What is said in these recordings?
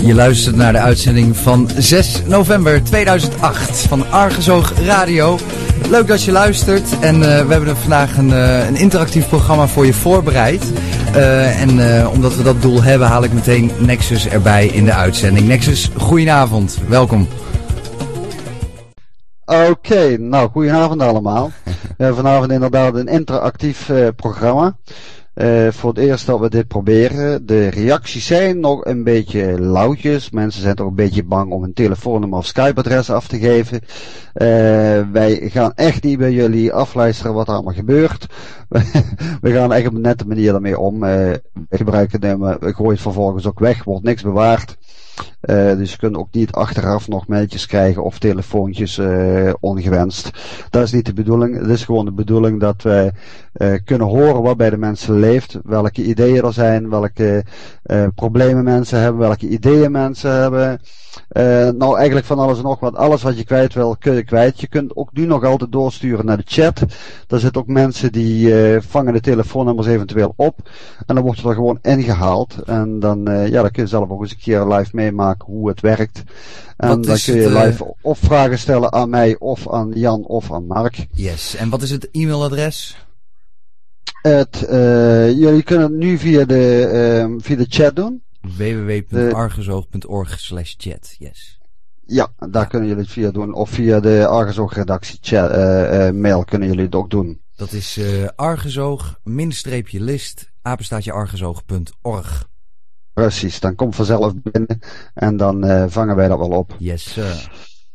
Je luistert naar de uitzending van 6 november 2008 van Argusoog Radio. Leuk dat je luistert en we hebben vandaag een interactief programma voor je voorbereid. Omdat we dat doel hebben, haal ik meteen Nexus erbij in de uitzending. Nexus, goedenavond, welkom. Oké, nou goedenavond allemaal. Vanavond inderdaad een interactief programma. Voor het eerst dat we dit proberen. De reacties zijn nog een beetje lauwtjes. Mensen zijn toch een beetje bang om een telefoonnummer of Skype-adres af te geven. Wij gaan echt niet bij jullie afluisteren wat er allemaal gebeurt. We gaan echt op een nette manier daarmee om. We gebruiken hem, we gooien het vervolgens ook weg, wordt niks bewaard. Dus je kunt ook niet achteraf nog mailtjes krijgen of telefoontjes ongewenst. Dat is niet de bedoeling. Het is gewoon de bedoeling dat wij kunnen horen wat bij de mensen leeft, welke ideeën er zijn, welke problemen mensen hebben, welke ideeën mensen hebben. Nou eigenlijk van alles en nog wat. Alles wat je kwijt wil, kun je kwijt. Je kunt ook nu nog altijd doorsturen naar de chat. Daar zitten ook mensen die vangen de telefoonnummers eventueel op. En dan wordt je er gewoon ingehaald. En dan, dan kun je zelf ook eens een keer live meemaken hoe het werkt. En dan kun je live of vragen stellen aan mij of aan Jan of aan Mark. Yes, en wat is het e-mailadres? Jullie kunnen het nu via de chat doen. www.argusoog.org/chat, yes. Ja, daar kunnen jullie het via doen. Of via de Argusoog redactie mail kunnen jullie het ook doen. Dat is argusoog-list, @argusoog.org. Precies, dan komt vanzelf binnen en dan vangen wij dat wel op. Yes, sir.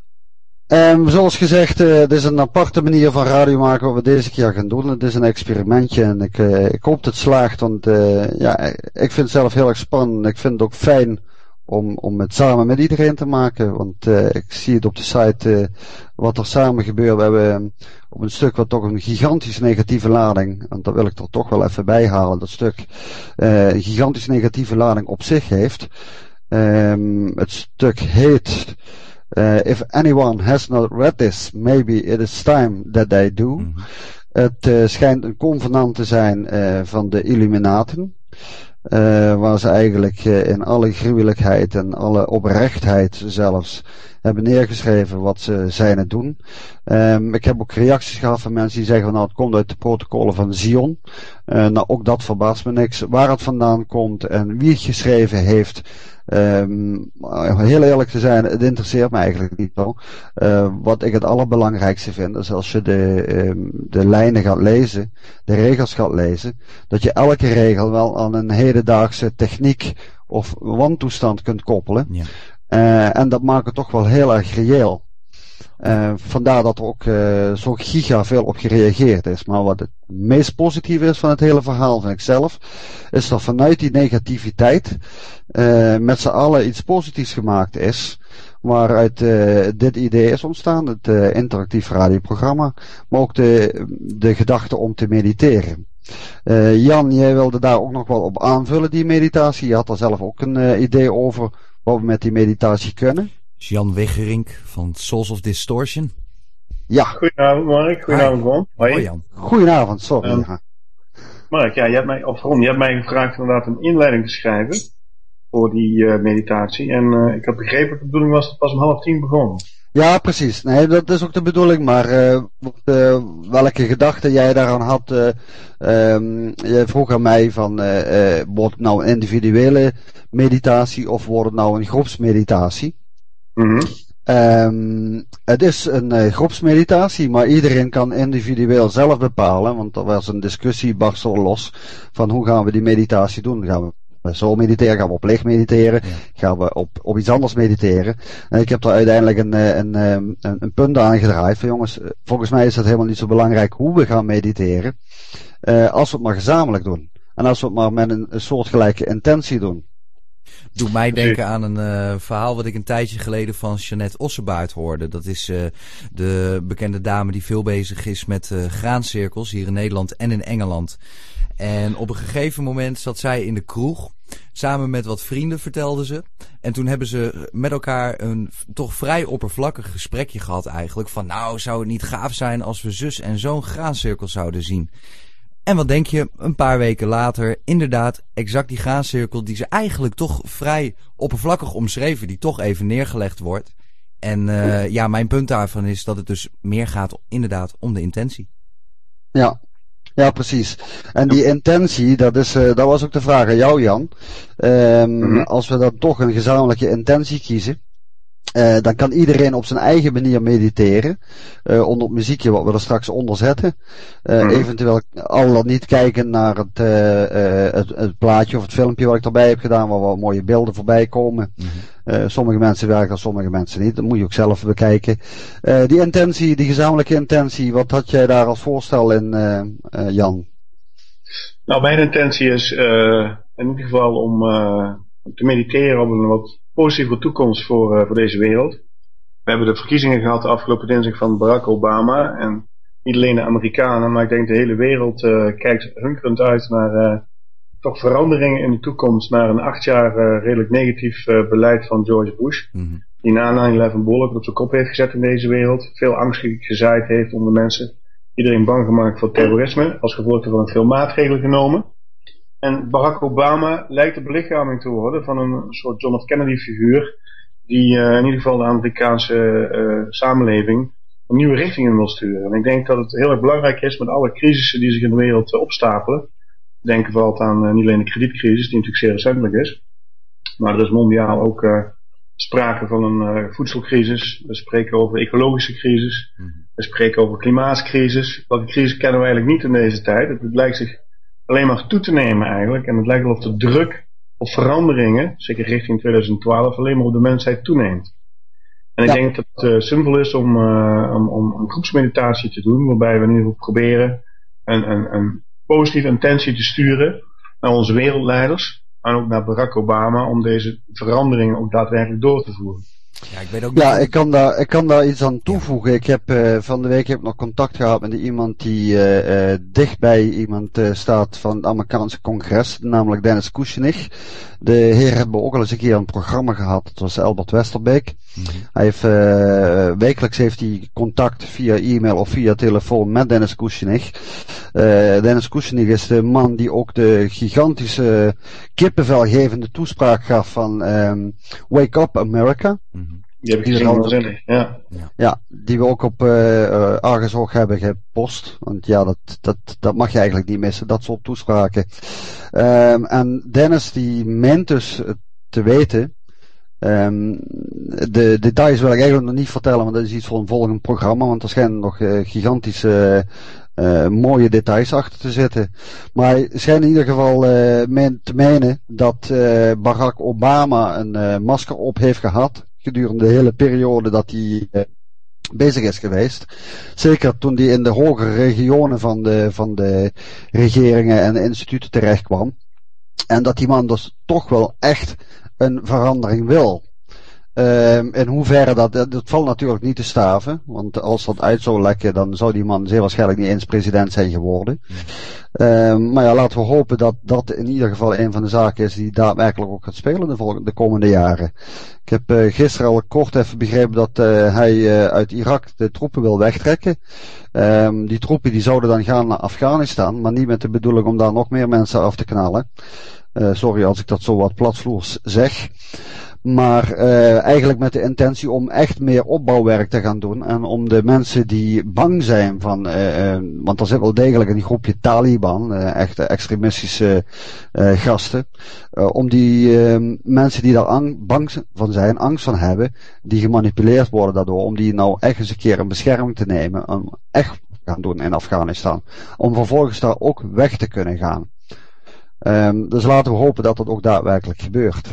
Zoals gezegd, het is een aparte manier van radio maken wat we deze keer gaan doen. Het is een experimentje en ik hoop dat het slaagt, want ik vind het zelf heel erg spannend. Ik vind het ook fijn om het samen met iedereen te maken, want ik zie het op de site wat er samen gebeurt. We hebben op een stuk wat toch een gigantisch negatieve lading, en dat wil ik er toch wel even bij halen, dat stuk een gigantisch negatieve lading op zich heeft. Het stuk heet If anyone has not read this, maybe it is time that they do. Mm-hmm. Het schijnt een convenant te zijn van de Illuminaten. Waar ze eigenlijk in alle gruwelijkheid en alle oprechtheid zelfs hebben neergeschreven wat ze zijn het doen. Ik heb ook reacties gehad van mensen die zeggen van, nou het komt uit de protocollen van Zion. Nou ook dat verbaast me niks. Waar het vandaan komt en wie het geschreven heeft. Heel eerlijk te zijn, het interesseert me eigenlijk niet zo. Wat ik het allerbelangrijkste vind is als je de lijnen gaat lezen, de regels gaat lezen, dat je elke regel wel aan een hedendaagse techniek of wantoestand kunt koppelen. Ja. En dat maakt het toch wel heel erg reëel. Vandaar dat er ook zo giga veel op gereageerd is. Maar wat het meest positieve is van het hele verhaal, vind ik zelf, is dat vanuit die negativiteit met z'n allen iets positiefs gemaakt is. Waaruit dit idee is ontstaan, het interactief radioprogramma, maar ook de gedachte om te mediteren. Jan, jij wilde daar ook nog wel op aanvullen, die meditatie. Je had er zelf ook een idee over wat we met die meditatie kunnen. Jan Wiggerink van Souls of Distortion. Ja. Goedenavond Mark, goedenavond Ron. Hoi Jan. Goedenavond, sorry. Mark, ja, je hebt mij gevraagd inderdaad een inleiding te schrijven voor die meditatie. En ik heb begrepen dat de bedoeling was dat het pas om 9:30 begon. Ja, precies. Nee, dat is ook de bedoeling, maar welke gedachten jij daaraan had, je vroeg aan mij van, wordt het nou een individuele meditatie of wordt het nou een groepsmeditatie? Mm-hmm. Het is een groepsmeditatie, maar iedereen kan individueel zelf bepalen, want er was een discussie barstel los van hoe gaan we die meditatie doen. Gaan we zo mediteren, gaan we op licht mediteren, gaan we op iets anders mediteren. En ik heb er uiteindelijk een punt aan gedraaid van jongens, volgens mij is het helemaal niet zo belangrijk hoe we gaan mediteren, als we het maar gezamenlijk doen. En als we het maar met een soortgelijke intentie doen. Doet mij denken aan een verhaal wat ik een tijdje geleden van Jeanette Ossebaard hoorde. Dat is de bekende dame die veel bezig is met graancirkels hier in Nederland en in Engeland. En op een gegeven moment zat zij in de kroeg, samen met wat vrienden vertelde ze. En toen hebben ze met elkaar een toch vrij oppervlakkig gesprekje gehad eigenlijk. Van nou, zou het niet gaaf zijn als we zus en zo'n graancirkel zouden zien? En wat denk je, een paar weken later, inderdaad, exact die graancirkel die ze eigenlijk toch vrij oppervlakkig omschreven, die toch even neergelegd wordt. En mijn punt daarvan is dat het dus meer gaat inderdaad om de intentie. Ja, precies. En die intentie, dat was ook de vraag aan jou, Jan. Als we dan toch een gezamenlijke intentie kiezen, dan kan iedereen op zijn eigen manier mediteren. Onder het muziekje wat we er straks onder zetten. Eventueel al dan niet kijken naar het plaatje of het filmpje wat ik erbij heb gedaan, waar wat mooie beelden voorbij komen. Sommige mensen werken, sommige mensen niet. Dat moet je ook zelf bekijken. Die intentie, die gezamenlijke intentie, wat had jij daar als voorstel in, Jan? Nou, mijn intentie is in ieder geval om te mediteren op een wat positieve toekomst voor deze wereld. We hebben de verkiezingen gehad de afgelopen dinsdag van Barack Obama. En niet alleen de Amerikanen, maar ik denk de hele wereld kijkt hunkerend uit naar toch veranderingen in de toekomst. Naar een 8 jaar redelijk negatief beleid van George Bush. Die na 9/11 behoorlijk op zijn kop heeft gezet in deze wereld. Veel angst gezaaid heeft onder mensen. Iedereen bang gemaakt voor terrorisme. Als gevolg daarvan veel maatregelen genomen. En Barack Obama lijkt de belichaming te worden van een soort John F. Kennedy figuur. Die in ieder geval de Amerikaanse samenleving een nieuwe richting in wil sturen. En ik denk dat het heel erg belangrijk is met alle crisissen die zich in de wereld opstapelen. Denk vooral aan niet alleen de kredietcrisis, die natuurlijk zeer recentelijk is. Maar er is mondiaal ook sprake van een voedselcrisis. We spreken over ecologische crisis. We spreken over klimaatcrisis. Welke crisis kennen we eigenlijk niet in deze tijd? Het lijkt zich alleen maar toe te nemen eigenlijk. En het lijkt wel of de druk op veranderingen, zeker richting 2012, alleen maar op de mensheid toeneemt. En ik denk dat het zinvol is om een groepsmeditatie te doen, waarbij we in ieder geval proberen een positieve intentie te sturen naar onze wereldleiders en ook naar Barack Obama om deze veranderingen ook daadwerkelijk door te voeren. Ja, ik weet ook ik kan daar iets aan toevoegen. Ik heb van de week nog contact gehad met iemand die dichtbij iemand staat van het Amerikaanse congres, namelijk Dennis Kucinich. De heer hebben ook al eens een keer een programma gehad. Dat was Albert Westerbeek. Hij heeft wekelijks heeft hij contact via e-mail of via telefoon met Dennis Kucinich. Dennis Kucinich is de man die ook de gigantische kippenvelgevende toespraak gaf van Wake Up America. Die heb ik gezien, ja, die we ook op Argesoog hebben gepost. Want ja, dat mag je eigenlijk niet missen, dat soort toespraken. En Dennis die meent dus te weten. De details wil ik eigenlijk nog niet vertellen, want dat is iets voor een volgend programma. Want er schijnen nog gigantische mooie details achter te zitten. Maar hij schijnt in ieder geval te menen dat Barack Obama een masker op heeft gehad gedurende de hele periode dat hij bezig is geweest. Zeker toen hij in de hogere regionen van de regeringen en de instituten terecht kwam. En dat die man dus toch wel echt een verandering wil. In hoeverre dat valt natuurlijk niet te staven. Want als dat uit zou lekken, dan zou die man zeer waarschijnlijk niet eens president zijn geworden. Maar ja, laten we hopen dat dat in ieder geval een van de zaken is die daadwerkelijk ook gaat spelen de komende jaren. Ik heb gisteren al kort even begrepen dat hij uit Irak de troepen wil wegtrekken. Die troepen die zouden dan gaan naar Afghanistan, maar niet met de bedoeling om daar nog meer mensen af te knallen. Sorry als ik dat zo wat platvloers zeg. Maar eigenlijk met de intentie om echt meer opbouwwerk te gaan doen. En om de mensen die bang zijn van, want er zit wel degelijk een groepje Taliban, echte extremistische gasten. Om die mensen die daar bang van zijn, angst van hebben, die gemanipuleerd worden daardoor, om die nou echt eens een keer in bescherming te nemen. Om echt gaan doen in Afghanistan. Om vervolgens daar ook weg te kunnen gaan. Dus laten we hopen dat dat ook daadwerkelijk gebeurt.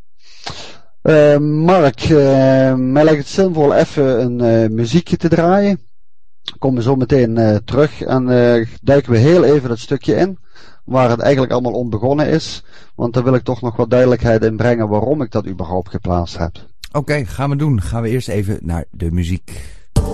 Mark, mij lijkt het zinvol even een muziekje te draaien. Komen we zo meteen terug en duiken we heel even dat stukje in waar het eigenlijk allemaal om begonnen is. Want daar wil ik toch nog wat duidelijkheid in brengen waarom ik dat überhaupt geplaatst heb. Oké, gaan we doen. Gaan we eerst even naar de muziek.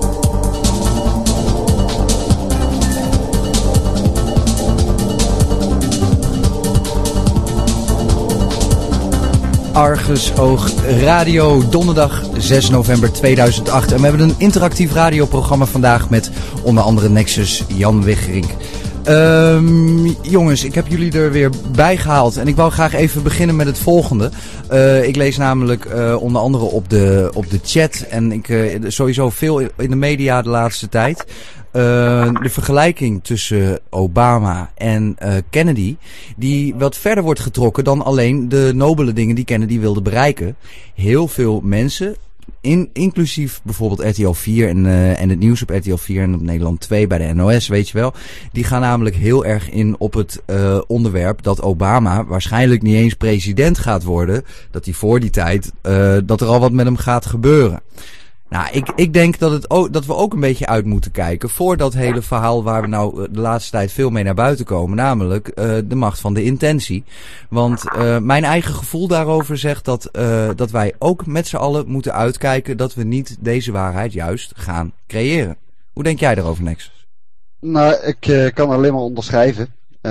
Argusoog Radio, donderdag 6 november 2008. En we hebben een interactief radioprogramma vandaag met onder andere Nexus Jan Wiggerink. Jongens, ik heb jullie er weer bij gehaald en ik wou graag even beginnen met het volgende. Ik lees namelijk onder andere op de chat en ik sowieso veel in de media de laatste tijd. De vergelijking tussen Obama en Kennedy, die wat verder wordt getrokken dan alleen de nobele dingen die Kennedy wilde bereiken. Heel veel mensen, inclusief bijvoorbeeld RTL 4 en het nieuws op RTL 4 en op Nederland 2 bij de NOS, weet je wel. Die gaan namelijk heel erg in op het onderwerp dat Obama waarschijnlijk niet eens president gaat worden. Dat hij voor die tijd, dat er al wat met hem gaat gebeuren. Nou, ik denk dat we ook een beetje uit moeten kijken voor dat hele verhaal waar we nou de laatste tijd veel mee naar buiten komen. Namelijk de macht van de intentie. Want mijn eigen gevoel daarover zegt dat wij ook met z'n allen moeten uitkijken dat we niet deze waarheid juist gaan creëren. Hoe denk jij daarover, Nexus? Nou, ik kan alleen maar onderschrijven.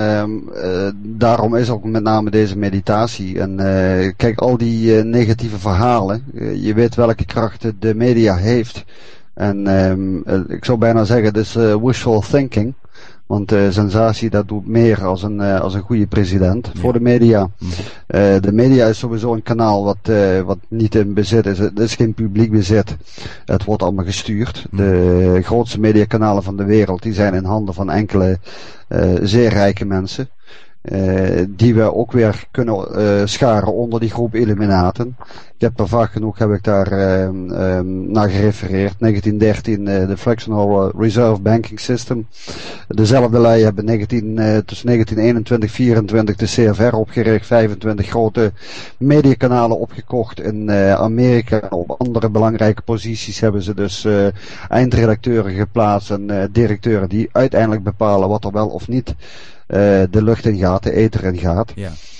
Daarom is ook met name deze meditatie. En kijk, al die negatieve verhalen. Je weet welke kracht de media heeft. En ik zou bijna zeggen, het is wishful thinking. Want sensatie, dat doet meer als een goede president voor de media. De media is sowieso een kanaal wat niet in bezit is. Het is geen publiek bezit. Het wordt allemaal gestuurd. De grootste mediakanalen van de wereld, die zijn in handen van enkele zeer rijke mensen. Die we ook weer kunnen scharen onder die groep Illuminaten. Ik heb er vaak genoeg naar gerefereerd. 1913 de Fractional Reserve Banking System. Dezelfde lui hebben tussen 1921 en 1924 de CFR opgericht. 25 grote mediakanalen opgekocht in Amerika. Op andere belangrijke posities hebben ze dus eindredacteuren geplaatst en directeuren die uiteindelijk bepalen wat er wel of niet de lucht in gaat, de ether in gaat.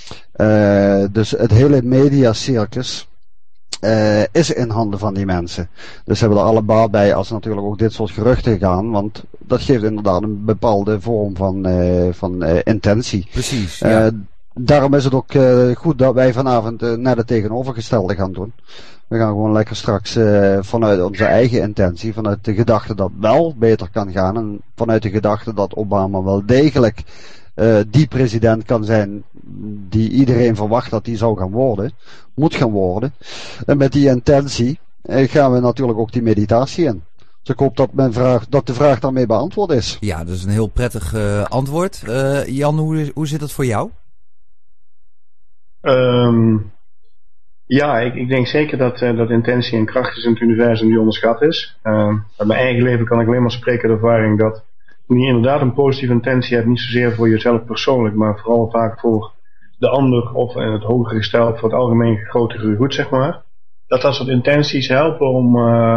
Ja. Dus het hele mediacircus is in handen van die mensen. Dus ze hebben er alle baat bij als natuurlijk ook dit soort geruchten gaan, want dat geeft inderdaad een bepaalde vorm van intentie. Precies. Ja. Daarom is het ook goed dat wij vanavond net het tegenovergestelde gaan doen. We gaan gewoon lekker straks vanuit onze eigen intentie, vanuit de gedachte dat het wel beter kan gaan en vanuit de gedachte dat Obama wel degelijk die president kan zijn die iedereen verwacht dat hij zou gaan worden, moet gaan worden. En met die intentie gaan we natuurlijk ook die meditatie in. Dus ik hoop dat de vraag daarmee beantwoord is. Ja, dat is een heel prettig antwoord. Jan, hoe zit het voor jou? Ja, ik denk zeker dat intentie en kracht is in het universum die onderschat is. Uit mijn eigen leven kan ik alleen maar spreken uit ervaring dat je inderdaad een positieve intentie hebt, niet zozeer voor jezelf persoonlijk, maar vooral vaak voor de ander of het hogere gestel, voor het algemeen grotere goed, zeg maar. Dat soort intenties helpen om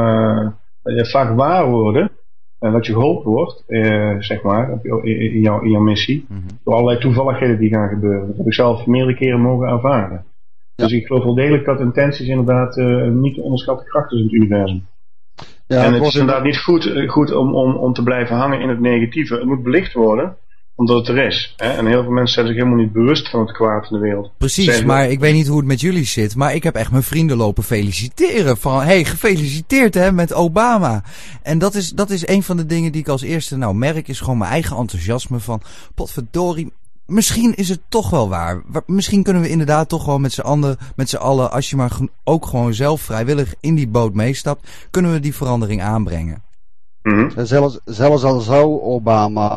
vaak waar worden, dat je geholpen wordt, zeg maar, in jouw missie, door allerlei toevalligheden die gaan gebeuren. Dat heb ik zelf meerdere keren mogen ervaren. Ja. Dus ik geloof wel degelijk dat intenties inderdaad niet te onderschatte kracht is in het universum. Ja, en het is inderdaad niet goed om te blijven hangen in het negatieve. Het moet belicht worden, omdat het er is. Hè? En heel veel mensen zijn zich helemaal niet bewust van het kwaad in de wereld. Precies, maar ik weet niet hoe het met jullie zit. Maar ik heb echt mijn vrienden lopen feliciteren. Van, hey, gefeliciteerd hè, met Obama. En dat is een van de dingen die ik als eerste merk. Is gewoon mijn eigen enthousiasme van, potverdorie. Misschien is het toch wel waar. Misschien kunnen we inderdaad toch gewoon met z'n allen, als je maar ook gewoon zelf vrijwillig in die boot meestapt, kunnen we die verandering aanbrengen. Zelfs al zou Obama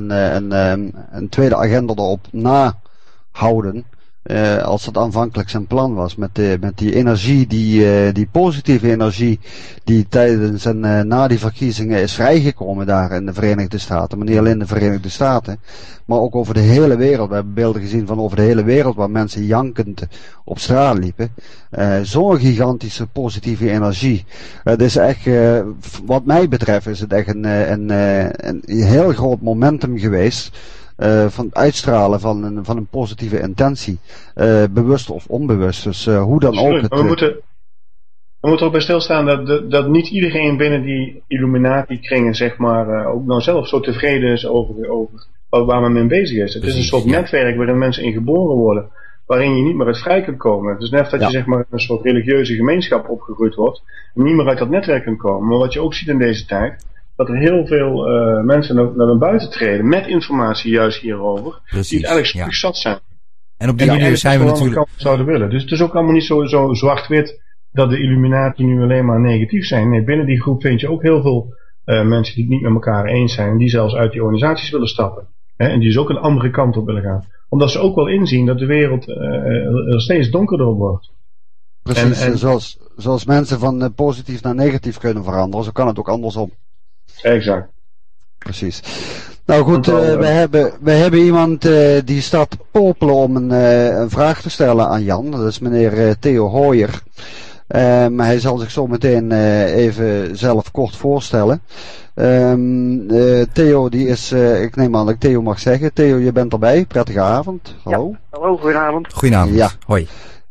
een tweede agenda erop nahouden, als dat aanvankelijk zijn plan was, met die energie, die positieve energie die tijdens en na die verkiezingen is vrijgekomen daar in de Verenigde Staten, maar niet alleen in de Verenigde Staten, maar ook over de hele wereld. We hebben beelden gezien van over de hele wereld waar mensen jankend op straat liepen. Zo'n gigantische positieve energie. Het is echt, wat mij betreft is het echt een heel groot momentum geweest. Van het uitstralen van een positieve intentie. Bewust of onbewust. Dus hoe dan ook. We moeten ook bij stilstaan dat niet iedereen binnen die Illuminati-kringen, zeg maar, ook nou zelf zo tevreden is over waar men mee bezig is. Het is een soort netwerk waarin mensen in geboren worden, waarin je niet meer uit vrij kunt komen. Het is net dat je zeg maar in een soort religieuze gemeenschap opgegroeid wordt en niet meer uit dat netwerk kunt komen. Maar wat je ook ziet in deze tijd, dat er heel veel mensen naar buiten treden met informatie juist hierover. Precies, die het eigenlijk super zat zijn. En op die manier zijn we natuurlijk... zouden willen. Dus het is ook allemaal niet zo zwart-wit dat de Illuminati nu alleen maar negatief zijn. Nee, binnen die groep vind je ook heel veel mensen die het niet met elkaar eens zijn. En die zelfs uit die organisaties willen stappen. En die dus ook een andere kant op willen gaan. Omdat ze ook wel inzien dat de wereld er steeds donkerder wordt. Precies, en zoals mensen van positief naar negatief kunnen veranderen, zo kan het ook andersom. Exact. Precies. Nou goed, we hebben iemand die staat te popelen om een vraag te stellen aan Jan. Dat is meneer Theo Hooyer. Maar hij zal zich zo meteen even zelf kort voorstellen. Theo, die is, ik neem aan dat ik Theo mag zeggen. Theo, je bent erbij. Prettige avond. Hallo. Ja, hallo, goedenavond. Goedenavond. Ja. Hoi.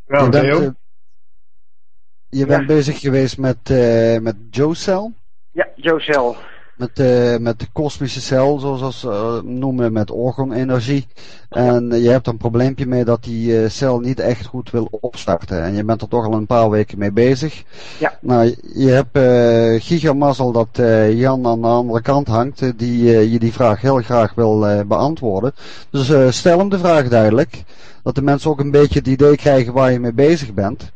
Je bent bezig geweest met JoCell? Ja, JoCell. Met de kosmische cel, zoals ze noemen, met orgonenergie. En je hebt er een probleempje mee dat die cel niet echt goed wil opstarten. En je bent er toch al een paar weken mee bezig. Ja. Nou, je hebt gigamazzel dat Jan aan de andere kant hangt, die je die vraag heel graag wil beantwoorden. Dus stel hem de vraag duidelijk, dat de mensen ook een beetje het idee krijgen waar je mee bezig bent.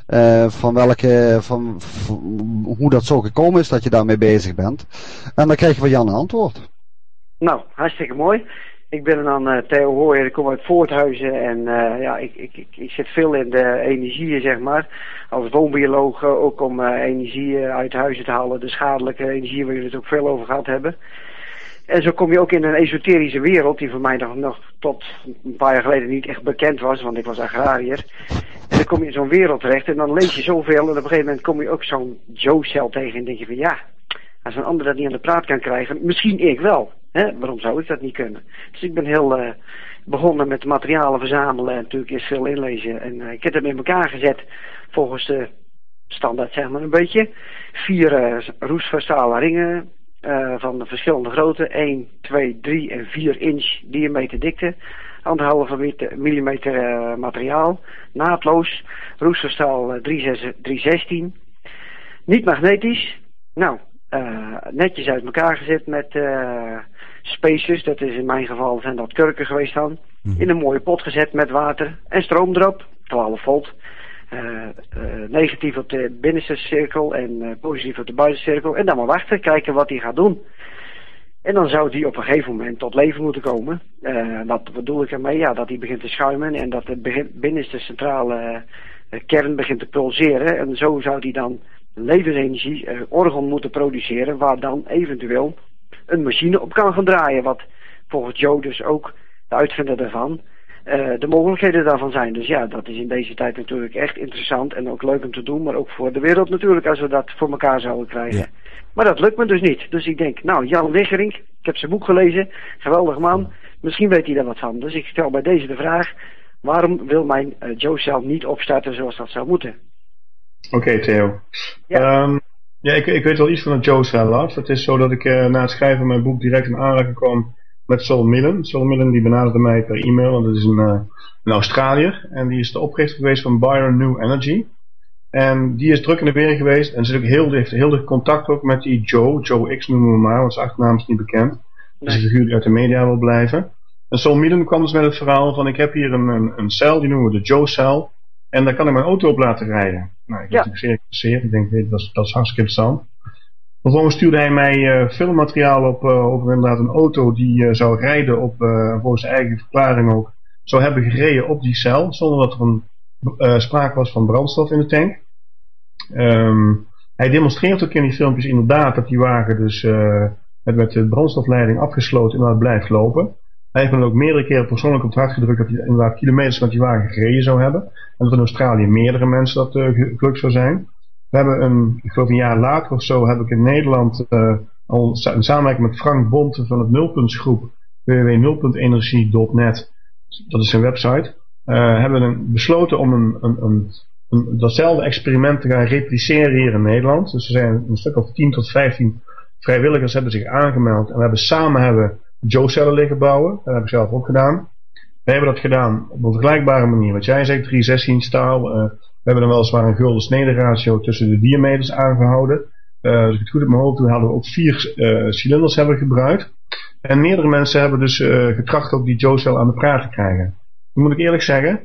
Van hoe dat zo gekomen is dat je daarmee bezig bent. En dan krijg je van Jan een antwoord. Nou, hartstikke mooi. Ik ben dan Theo Hooyer, ik kom uit Voorthuizen en ik zit veel in de energieën, zeg maar. Als woonbioloog ook om energie uit huizen te halen, de schadelijke energie waar jullie het ook veel over gehad hebben. En zo kom je ook in een esoterische wereld die voor mij nog tot een paar jaar geleden niet echt bekend was, want ik was agrariër. En dan kom je in zo'n wereld terecht en dan lees je zoveel en op een gegeven moment kom je ook zo'n JoCell tegen en denk je van ja, als een ander dat niet aan de praat kan krijgen, misschien ik wel. Hè? Waarom zou ik dat niet kunnen? Dus ik ben heel begonnen met materialen verzamelen en natuurlijk eerst veel inlezen. En ik heb het in elkaar gezet volgens de standaard, zeg maar een beetje. 4 roestvastale ringen van de verschillende grootte. 1, 2, 3 en 4 inch diameter dikte. 1,5 millimeter materiaal. Naadloos. Roestverstaal 316. Niet magnetisch. Nou, netjes uit elkaar gezet met spacers. Dat is in mijn geval zijn dat kurken geweest dan. In een mooie pot gezet met water en stroom erop. 12 volt. Negatief op de binnenste cirkel en positief op de buitenste cirkel. En dan maar wachten, kijken wat hij gaat doen. En dan zou die op een gegeven moment tot leven moeten komen. Wat bedoel ik ermee? Ja, dat hij begint te schuimen en dat de binnenste centrale kern begint te pulseren. En zo zou die dan levensenergie, orgon moeten produceren, waar dan eventueel een machine op kan gaan draaien. Wat volgens Joe dus ook, de uitvinder daarvan, de mogelijkheden daarvan zijn. Dus ja, dat is in deze tijd natuurlijk echt interessant en ook leuk om te doen, maar ook voor de wereld natuurlijk als we dat voor elkaar zouden krijgen. Ja. Maar dat lukt me dus niet. Dus ik denk, nou, Jan Wiggerink, ik heb zijn boek gelezen, geweldig man, misschien weet hij daar wat van. Dus ik stel bij deze de vraag, waarom wil mijn JoCell niet opstarten zoals dat zou moeten? Oké, Theo. Ja. Ik weet wel iets van het JoCell af. Het is zo dat ik na het schrijven van mijn boek direct in aanraking kwam met Sol Millen. Sol Millen die benaderde mij per e-mail, want dat is een Australiër. En die is de oprichter geweest van Byron New Energy. En die is druk in de weer geweest en heeft heel dicht contact ook met die Joe X noemen we maar, want zijn achternaam is niet bekend. Nee. Dat is een figuur die uit de media wil blijven. En Sol Millen kwam dus met het verhaal van ik heb hier een cel, die noemen we de JoCell. En daar kan ik mijn auto op laten rijden. Nou, ik ben natuurlijk zeer geïnteresseerd. Ik denk, dat is hartstikke interessant. Vervolgens stuurde hij mij filmmateriaal op over inderdaad een auto die zou rijden op, volgens zijn eigen verklaring ook, zou hebben gereden op die cel, zonder dat er sprake was van brandstof in de tank. Hij demonstreert ook in die filmpjes inderdaad dat die wagen dus met de brandstofleiding afgesloten inderdaad blijft lopen. Hij heeft me ook meerdere keren persoonlijk op het hart gedrukt dat hij inderdaad kilometers met die wagen gereden zou hebben. En dat in Australië meerdere mensen dat gelukt zou zijn. We hebben ik geloof een jaar later of zo, heb ik in Nederland al een samenwerking met Frank Bonte van het Nulpuntsgroep, www.nulpuntenergie.net, dat is zijn website, hebben we besloten om datzelfde experiment te gaan repliceren hier in Nederland. Dus er zijn een stuk of 10 tot 15 vrijwilligers hebben zich aangemeld en we hebben samen JoCellen liggen bouwen. Dat heb ik zelf ook gedaan. We hebben dat gedaan op een vergelijkbare manier. Wat jij zegt, 316 staal. We hebben dan weliswaar een gulden snede ratio tussen de diameters aangehouden. Als ik het goed in mijn hoofd doe, hadden we ook 4 cilinders hebben gebruikt. En meerdere mensen hebben dus getracht ook die Joe-cel aan de praat te krijgen. Dan moet ik eerlijk zeggen,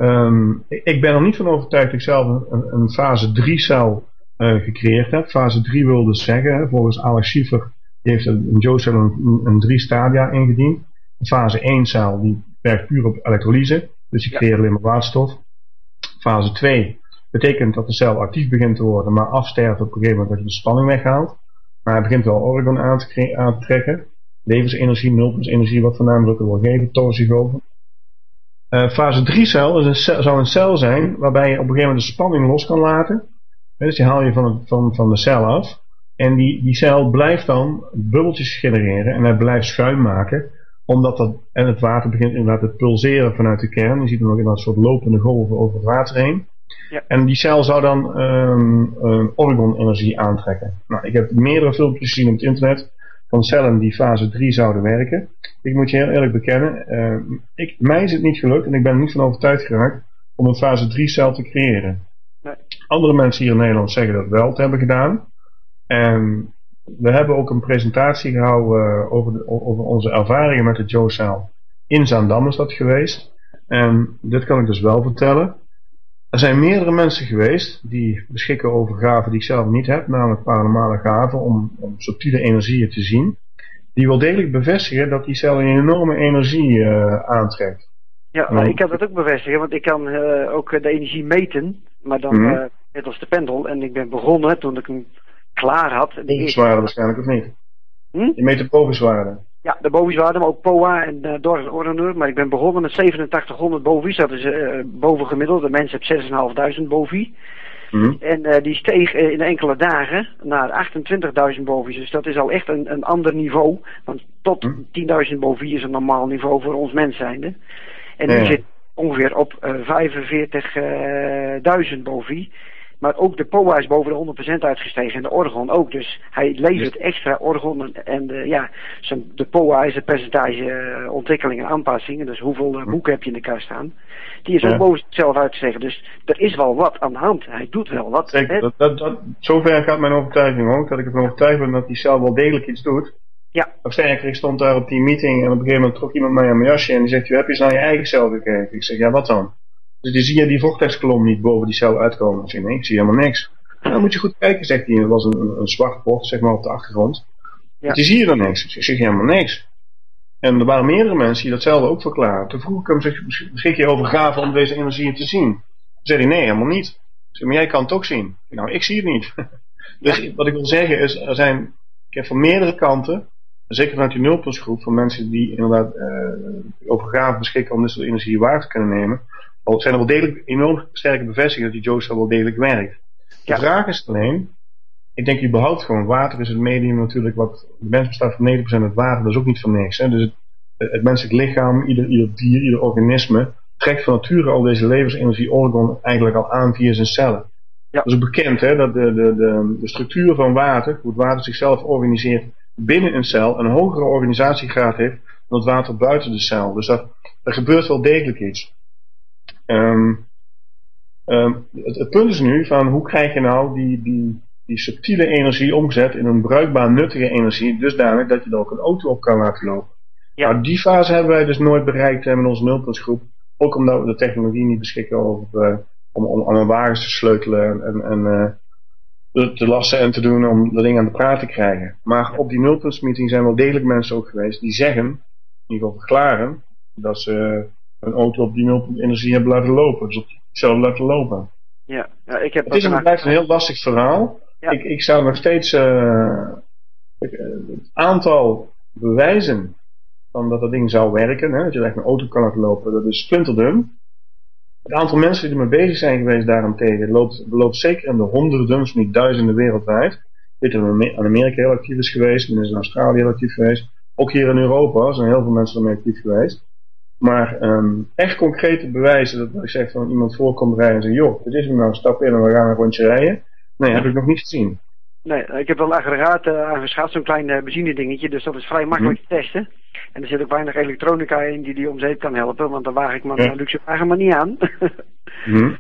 ik ben er niet van overtuigd dat ik zelf een fase 3-cel gecreëerd heb. Fase 3 wil dus zeggen, volgens Alex Schiffer, die heeft een Joe-cel een 3 stadia ingediend. Een fase 1-cel die werkt puur op elektrolyse, dus die creëert alleen maar waterstof. Fase 2 betekent dat de cel actief begint te worden, maar afsterft op een gegeven moment dat je de spanning weghaalt. Maar hij begint wel orgon aan te trekken. Levensenergie, nulpuntenergie, wat voor naam we ook wil geven, torsigoven. Fase 3-cel zou een cel zijn waarbij je op een gegeven moment de spanning los kan laten. Dus die haal je van de cel af. En die cel blijft dan bubbeltjes genereren en hij blijft schuim maken. En het water begint inderdaad te pulseren vanuit de kern. Je ziet dan ook inderdaad een soort lopende golven over het water heen. Ja. En die cel zou dan orgonenergie aantrekken. Nou, ik heb meerdere filmpjes gezien op het internet van cellen die fase 3 zouden werken. Ik moet je heel eerlijk bekennen, mij is het niet gelukt en ik ben er niet van overtuigd geraakt om een fase 3 cel te creëren. Nee. Andere mensen hier in Nederland zeggen dat wel te hebben gedaan. En we hebben ook een presentatie gehouden over onze ervaringen met de Joe-cel. In Zaandam is dat geweest. En dit kan ik dus wel vertellen. Er zijn meerdere mensen geweest die beschikken over gaven die ik zelf niet heb, namelijk paranormale gaven om subtiele energieën te zien. Die wel degelijk bevestigen dat die cel een enorme energie aantrekt. Ja, maar ik kan dat ook bevestigen, want ik kan ook de energie meten, maar dan net als de pendel. En ik ben begonnen toen ik hem klaar had. Bovenswaarde waarschijnlijk of niet? Je meet de bovenswaarde. Ja, de bovieswaarde, maar ook POA en Doris Order. Maar ik ben begonnen met 8700 bovies. Dat is boven gemiddeld. De mens heeft 6.500 bovi. En die steeg in enkele dagen naar 28.000 bovies. Dus dat is al echt een ander niveau. Want tot 10.000 bovi is een normaal niveau voor ons mens zijnde. En nu zit ongeveer op 45.000 bovi. Maar ook de POA is boven de 100% uitgestegen en de orgon ook. Dus hij levert extra orgon en de POA is het percentage ontwikkeling en aanpassingen. Dus hoeveel boeken heb je in de kast staan. Die is ook boven zichzelf uitgestegen. Dus er is wel wat aan de hand. Hij doet wel wat. Zeker, zover gaat mijn overtuiging ook. Dat ik ervan overtuigd ben dat die cel wel degelijk iets doet. Ja. Nog sterker, ik stond daar op die meeting en op een gegeven moment trok iemand mij aan mijn jasje en die zegt, heb je eens naar je eigen cel gekeken? Ik zeg, ja, wat dan? Dus die zie je die vortexkolom niet boven die cel uitkomen. Ik zeg, nee, ik zie helemaal niks. Nou, dan moet je goed kijken, zegt hij. Er was een zwart bord, zeg maar, op de achtergrond. Ja. Die zie je dan niks. Ik zeg, helemaal niks. En er waren meerdere mensen die datzelfde ook verklaren. Toen vroeg ik hem, beschik je over gaven om deze energieën te zien? Toen zei hij, nee, helemaal niet. Ik zeg, maar jij kan het ook zien. Nou, ik zie het niet. Dus wat ik wil zeggen is, ik heb van meerdere kanten, zeker vanuit die nulpuntsgroep, van mensen die inderdaad over gaven beschikken om dit soort energie waar te kunnen nemen, al zijn er wel degelijk enorm sterke bevestigingen dat die Joe-cel wel degelijk werkt. De vraag is alleen, ik denk überhaupt gewoon, water is het medium natuurlijk wat, de mens bestaat van 90% uit water, dat is ook niet van niks. Hè? Dus het menselijk lichaam, ieder dier, ieder organisme, trekt van nature al deze levensenergie orgon eigenlijk al aan via zijn cellen. Ja. Dat is bekend, hè, dat de structuur van water, hoe het water zichzelf organiseert binnen een cel, een hogere organisatiegraad heeft dan het water buiten de cel. Dus er gebeurt wel degelijk iets. Het punt is nu van hoe krijg je nou die subtiele energie omgezet in een bruikbaar nuttige energie, dusdanig dat je er ook een auto op kan laten lopen. Ja. Nou, die fase hebben wij dus nooit bereikt met onze nulpuntsgroep, ook omdat we de technologie niet beschikken over, om aan een wagens te sleutelen en te lassen en te doen om dat ding aan de praat te krijgen. Maar op die nulpuntsmeeting zijn wel degelijk mensen ook geweest die zeggen, in ieder geval verklaren, dat ze een auto op die nulpuntenergie hebben laten lopen. Dus op die cel laten lopen. Ja, ik heb het blijft een heel lastig verhaal. Ja. Ik zou nog steeds het aantal bewijzen van dat ding zou werken, hè, dat je echt een auto kan laten lopen, dat is splinterdun. Het aantal mensen die ermee bezig zijn geweest daarentegen beloopt zeker in de honderden, zo niet duizenden wereldwijd. Ik weet dat in Amerika heel actief is geweest, men is in Australië heel actief geweest. Ook hier in Europa zijn heel veel mensen ermee actief geweest. Maar echt concrete bewijzen dat ik zeg van iemand voorkomt rijden en zegt, joh, dit is me nou, stap in en we gaan een rondje rijden. Nee, heb ik nog niet gezien. Nee, ik heb wel een aggregaat aangeschaft, zo'n klein benzinedingetje, dus dat is vrij makkelijk te testen. En er zit ook weinig elektronica in die om zeep kan helpen, want dan waag ik mijn luxe wagen maar niet aan.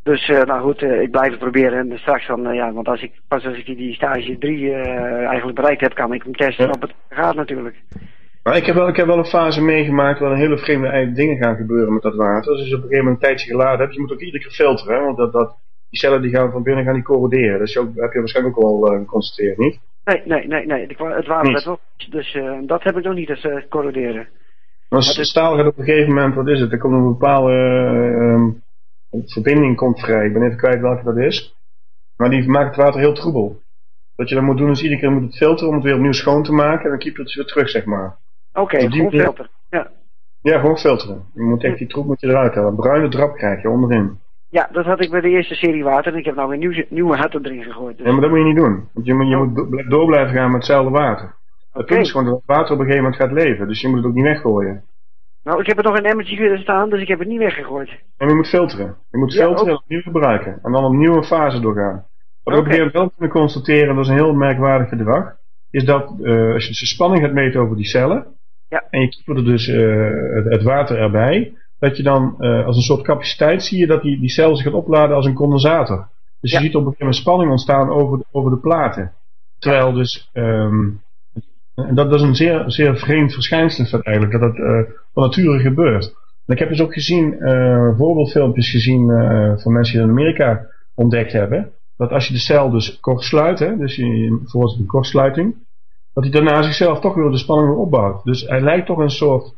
Dus nou goed, ik blijf het proberen en straks dan, want als ik die stage 3 eigenlijk bereikt heb, kan ik hem testen op het gaat natuurlijk. Maar ik heb wel een fase meegemaakt waar een hele vreemde dingen gaan gebeuren met dat water. Dus als je op een gegeven moment een tijdje geladen hebt, je moet ook iedere keer filteren, hè, want die cellen die gaan van binnen die corroderen. Dus heb je waarschijnlijk ook al geconstateerd, niet? Nee. Het water werd wel, dus dat heb ik nog niet, dus corroderen. Maar staal gaat op een gegeven moment, wat is het? Er komt een bepaalde verbinding komt vrij. Ik ben even kwijt welke dat is. Maar die maakt het water heel troebel. Wat je dan moet doen is iedere keer moet het filteren om het weer opnieuw schoon te maken. En dan keep je het weer terug, zeg maar. Oké, gewoon filteren. Ja, gewoon filteren. Je moet echt die troep eruit halen. Een bruine drap krijg je onderin. Ja, dat had ik bij de eerste serie water. En ik heb nou weer nieuwe harten erin gegooid. Dus. Ja, maar dat moet je niet doen. Want je moet door blijven gaan met hetzelfde water. Dat punt is gewoon dat het water op een gegeven moment gaat leven. Dus je moet het ook niet weggooien. Nou, ik heb er nog een emmertje staan, dus ik heb het niet weggegooid. En je moet filteren. Je moet filteren en opnieuw gebruiken. En dan opnieuw een fase doorgaan. Wat we op een gegeven moment wel kunnen constateren, dat is een heel merkwaardig gedrag, is dat als je de spanning gaat meten over die cellen, en je kiepert er dus het water erbij, dat je dan als een soort capaciteit zie je dat die cel zich gaat opladen als een condensator. Dus je ziet op een gegeven moment spanning ontstaan over de platen. Terwijl dus, en dat is een zeer, zeer vreemd verschijnsel eigenlijk, dat het van nature gebeurt. En ik heb dus ook gezien, voorbeeldfilmpjes gezien van mensen die in Amerika ontdekt hebben, dat als je de cel dus kort sluit, dus bijvoorbeeld een kortsluiting, dat hij daarna zichzelf toch weer de spanning weer opbouwt. Dus hij lijkt toch een soort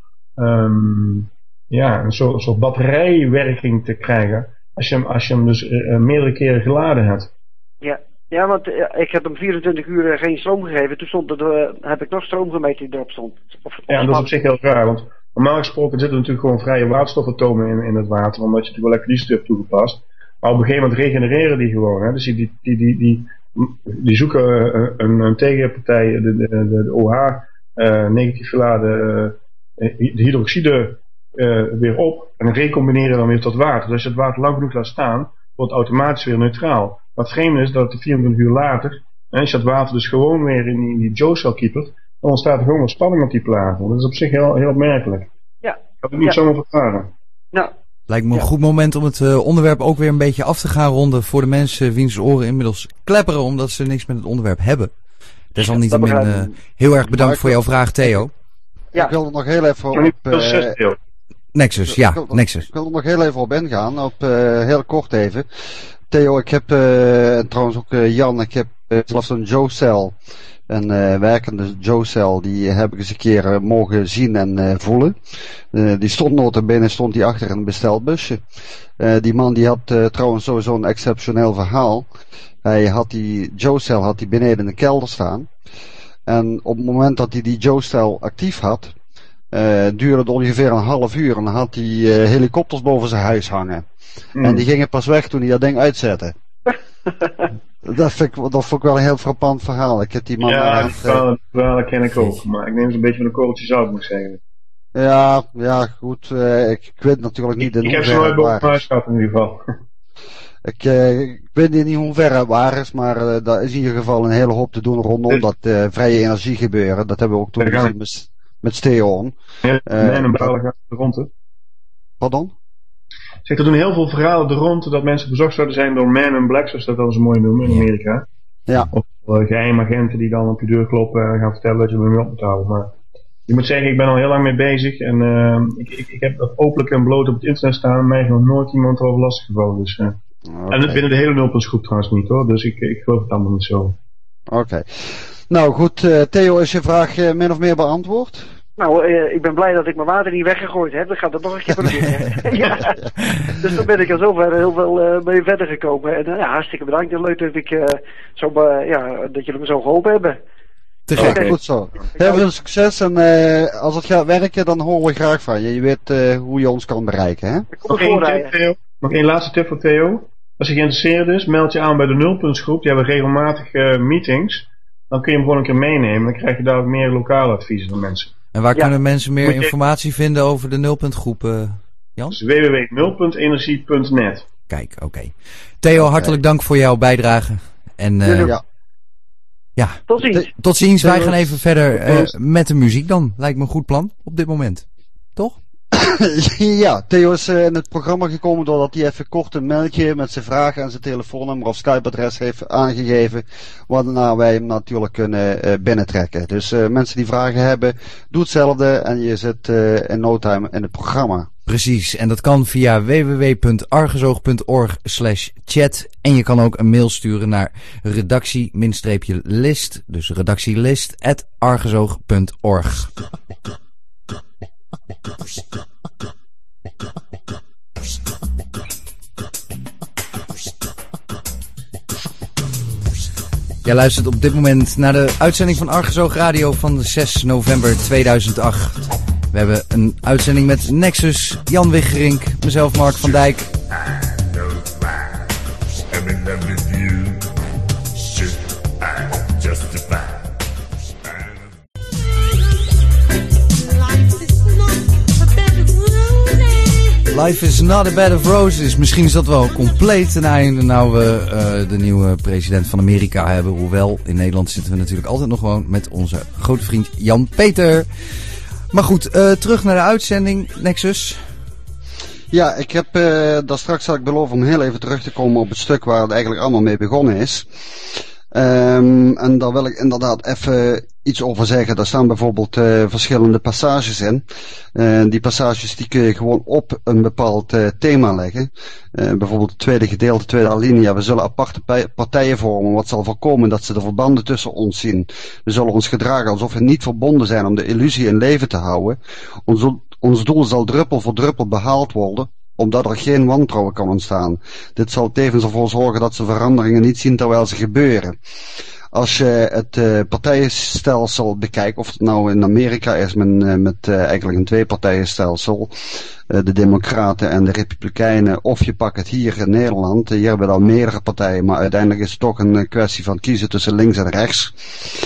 batterijwerking te krijgen als je hem dus meerdere keren geladen hebt. Ja, want ik heb hem 24 uur geen stroom gegeven. Toen heb ik nog stroom gemeten die erop stond. En dat is op zich heel raar, want normaal gesproken zitten er natuurlijk gewoon vrije waterstofatomen in het water, omdat je natuurlijk wel elektrolyse hebt toegepast. Maar op een gegeven moment regenereren die gewoon. Hè? Dus die zoeken een tegenpartij, de OH, negatief geladen, de hydroxide weer op en recombineren dan weer tot water. Dus als je het water lang genoeg laat staan, wordt het automatisch weer neutraal. Maar het vreemde is dat 24 uur later, als je het water dus gewoon weer in die Joe-cel keepert, dan ontstaat er gewoon wat spanning op die platen. Dat is op zich heel, heel opmerkelijk. Ja. Dat moet ik niet zomaar verklaren. Nou. Lijkt me een goed moment om het onderwerp ook weer een beetje af te gaan ronden voor de mensen wiens oren inmiddels klepperen omdat ze niks met het onderwerp hebben. Desalniettemin heel erg bedankt voor jouw vraag, Theo. Ja. Ik wil er nog heel even op... Nexus. Ik wil er nog heel even op ingaan, heel kort even. Theo, ik heb, en trouwens ook Jan, ik heb zelfs een Joe-cel, een werkende Joe-cel, die heb ik eens een keer mogen zien en voelen. Die stond notabene die achter een bestelbusje. Die man die had trouwens sowieso een exceptioneel verhaal. Hij had die Joe-cel beneden in de kelder staan. En op het moment dat hij die Joe-cel actief had, duurde het ongeveer een half uur en dan had hij helikopters boven zijn huis hangen. En die gingen pas weg toen hij dat ding uitzette. Dat vond ik wel een heel frappant verhaal. Ik heb die man dat verhaal ken ik ook, maar ik neem het een beetje met een korreltje zout, moet ik zeggen. Ja, goed. Ik weet natuurlijk niet in hoeverre. Ik heb ze nooit boven mijn huis gehad in ieder geval. Ik weet niet in hoeverre het waar is, maar daar is in ieder geval een hele hoop te doen rondom dat vrije energie gebeuren. Dat hebben we ook toen gezien met Steon. En een bouwer gaat er rond, hè? Pardon? Zeg, er doen heel veel verhalen er rond dat mensen bezocht zouden zijn door Man in Black, zoals dat wel eens mooi noemen in Amerika. Ja. Of geheime agenten die dan op je deur kloppen en gaan vertellen dat je er mee op moet houden. Maar je moet zeggen, ik ben al heel lang mee bezig en ik heb dat openlijk en bloot op het internet staan en mij heeft nog nooit iemand erover lastig gevallen. Dus, En dat binnen de hele nulpuntsgroep trouwens niet hoor, dus ik geloof het allemaal niet zo. Oké. Nou goed, Theo, is je vraag min of meer beantwoord? Nou, ik ben blij dat ik mijn water niet weggegooid heb. Dan gaat het nog een keer proberen. Ja. Dus dan ben ik al zover heel veel mee verder gekomen. En hartstikke bedankt. En leuk dat ik dat jullie me zo geholpen hebben. Te gek, goed zo. Heel veel succes en als het gaat werken, dan horen we graag van je. Je weet hoe je ons kan bereiken, hè? Nog één laatste tip voor Theo. Als je geïnteresseerd is, meld je aan bij de nulpuntsgroep. Die hebben regelmatig meetings. Dan kun je hem gewoon een keer meenemen. Dan krijg je daar ook meer lokale adviezen van mensen. En waar kunnen mensen meer informatie vinden over de nulpuntgroep, Jan? Dus www.nulpuntenergie.net. Kijk, oké. Theo, hartelijk dank voor jouw bijdrage. En tot ziens. Tot ziens. Wij gaan even verder met de muziek dan. Lijkt me een goed plan op dit moment. Toch? Ja, Theo is in het programma gekomen doordat hij even kort een mailtje met zijn vragen en zijn telefoonnummer of Skype-adres heeft aangegeven, waarna wij hem natuurlijk kunnen binnentrekken. Dus mensen die vragen hebben, doe hetzelfde en je zit in no time in het programma. Precies, en dat kan via www.argusoog.org/chat. En je kan ook een mail sturen naar redactie-list, dus redactielist@argusoog.org. Jij luistert op dit moment naar de uitzending van Argusoog Radio van de 6 november 2008. We hebben een uitzending met Nexus, Jan Wiggerink, mezelf Mark van Dijk. Life is not a bed of roses. Misschien is dat wel compleet ten einde nou we de nieuwe president van Amerika hebben. Hoewel, in Nederland zitten we natuurlijk altijd nog gewoon met onze grote vriend Jan Peter. Maar goed, terug naar de uitzending, Nexus. Ja, ik heb daar straks had ik beloofd om heel even terug te komen op het stuk waar het eigenlijk allemaal mee begonnen is. En daar wil ik inderdaad even iets over zeggen. Daar staan bijvoorbeeld verschillende passages in. Die passages die kun je gewoon op een bepaald thema leggen. Bijvoorbeeld het tweede gedeelte, tweede alinea. We zullen aparte partijen vormen, wat zal voorkomen dat ze de verbanden tussen ons zien. We zullen ons gedragen alsof we niet verbonden zijn om de illusie in leven te houden. Ons doel zal druppel voor druppel behaald worden, omdat er geen wantrouwen kan ontstaan. Dit zal tevens ervoor zorgen dat ze veranderingen niet zien terwijl ze gebeuren. Als je het partijenstelsel bekijkt, of het nou in Amerika is met eigenlijk een tweepartijenstelsel, de Democraten en de Republikeinen, of je pakt het hier in Nederland, hier hebben we dan meerdere partijen, maar uiteindelijk is het toch een kwestie van kiezen tussen links en rechts.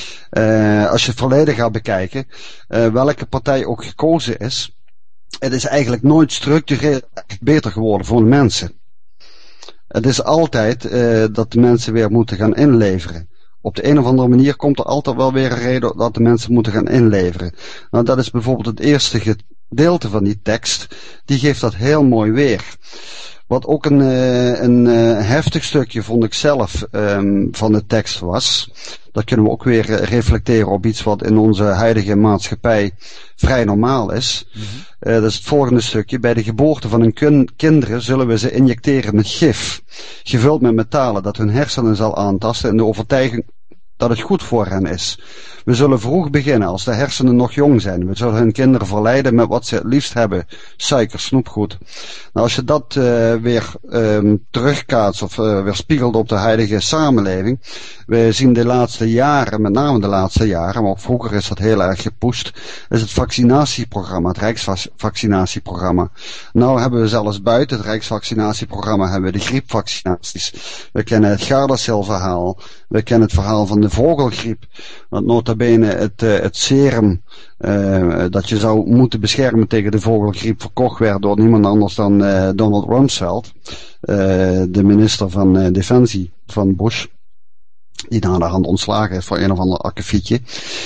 Als je het verleden gaat bekijken, welke partij ook gekozen is, het is eigenlijk nooit structureel beter geworden voor de mensen. Het is altijd dat de mensen weer moeten gaan inleveren. Op de een of andere manier komt er altijd wel weer een reden dat de mensen moeten gaan inleveren. Nou, dat is bijvoorbeeld het eerste gedeelte van die tekst. Die geeft dat heel mooi weer. Wat ook een heftig stukje vond ik zelf van de tekst was. Dat kunnen we ook weer reflecteren op iets wat in onze huidige maatschappij vrij normaal is. Dat is het volgende stukje. Bij de geboorte van hun kinderen zullen we ze injecteren met gif. Gevuld met metalen dat hun hersenen zal aantasten in de overtuiging dat het goed voor hen is. We zullen vroeg beginnen als de hersenen nog jong zijn. We zullen hun kinderen verleiden met wat ze het liefst hebben. Suiker, snoepgoed. Nou, als je dat weer terugkaatst of weer spiegelt op de huidige samenleving. We zien de laatste jaren, met name de laatste jaren, maar ook vroeger is dat heel erg gepusht, is het vaccinatieprogramma, het Rijksvaccinatieprogramma. Nou hebben we zelfs buiten het Rijksvaccinatieprogramma hebben we de griepvaccinaties. We kennen het Gardasil-verhaal. We kennen het verhaal van de vogelgriep. Want nota bene het serum dat je zou moeten beschermen tegen de vogelgriep verkocht werd door niemand anders dan Donald Rumsfeld, de minister van Defensie van Bush, die na de hand ontslagen is voor een of ander akkefietje.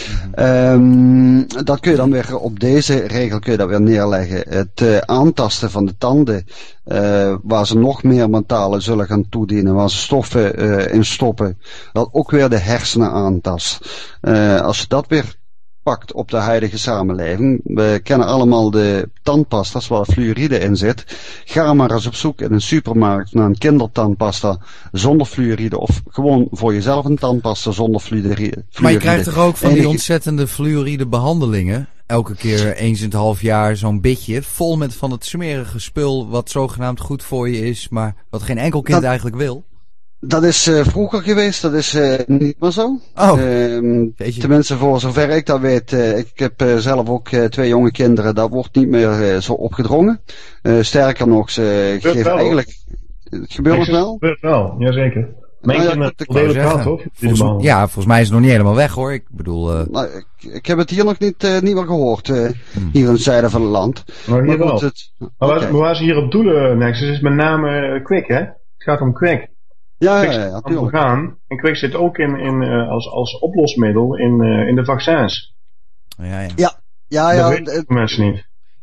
Dat kun je dan weer op deze regel kun je dat weer neerleggen. Het aantasten van de tanden, waar ze nog meer metalen zullen gaan toedienen, waar ze stoffen in stoppen, dat ook weer de hersenen aantast. Als je dat weer pakt op de huidige samenleving. We kennen allemaal de tandpasta's waar fluoride in zit. Ga maar eens op zoek in een supermarkt naar een kindertandpasta zonder fluoride of gewoon voor jezelf een tandpasta zonder fluoride. Maar je krijgt toch ook van die ontzettende fluoride behandelingen? Elke keer eens in het half jaar zo'n bitje vol met van het smerige spul wat zogenaamd goed voor je is, maar wat geen enkel kind eigenlijk wil. Dat is vroeger geweest, dat is niet meer zo. Oh, tenminste voor zover ik dat weet. Ik heb zelf ook 2 jonge kinderen, dat wordt niet meer zo opgedrongen. Sterker nog, ze geven eigenlijk... Het gebeurt nog wel? Het gebeurt wel, jazeker. Mijn kinderen delen het gehad, hoor. Ja, volgens mij is het nog niet helemaal weg, hoor. Ik bedoel... Ik heb het hier nog niet meer gehoord, hier in het zuiden van het land. Maar hier wel. Maar waar ze hier op doelen, Nexus, is met name Kwik, hè? Het gaat om Kwik. Ja, natuurlijk. En Kwik zit ook als oplosmiddel in de vaccins. Ja. Dat weten mensen niet.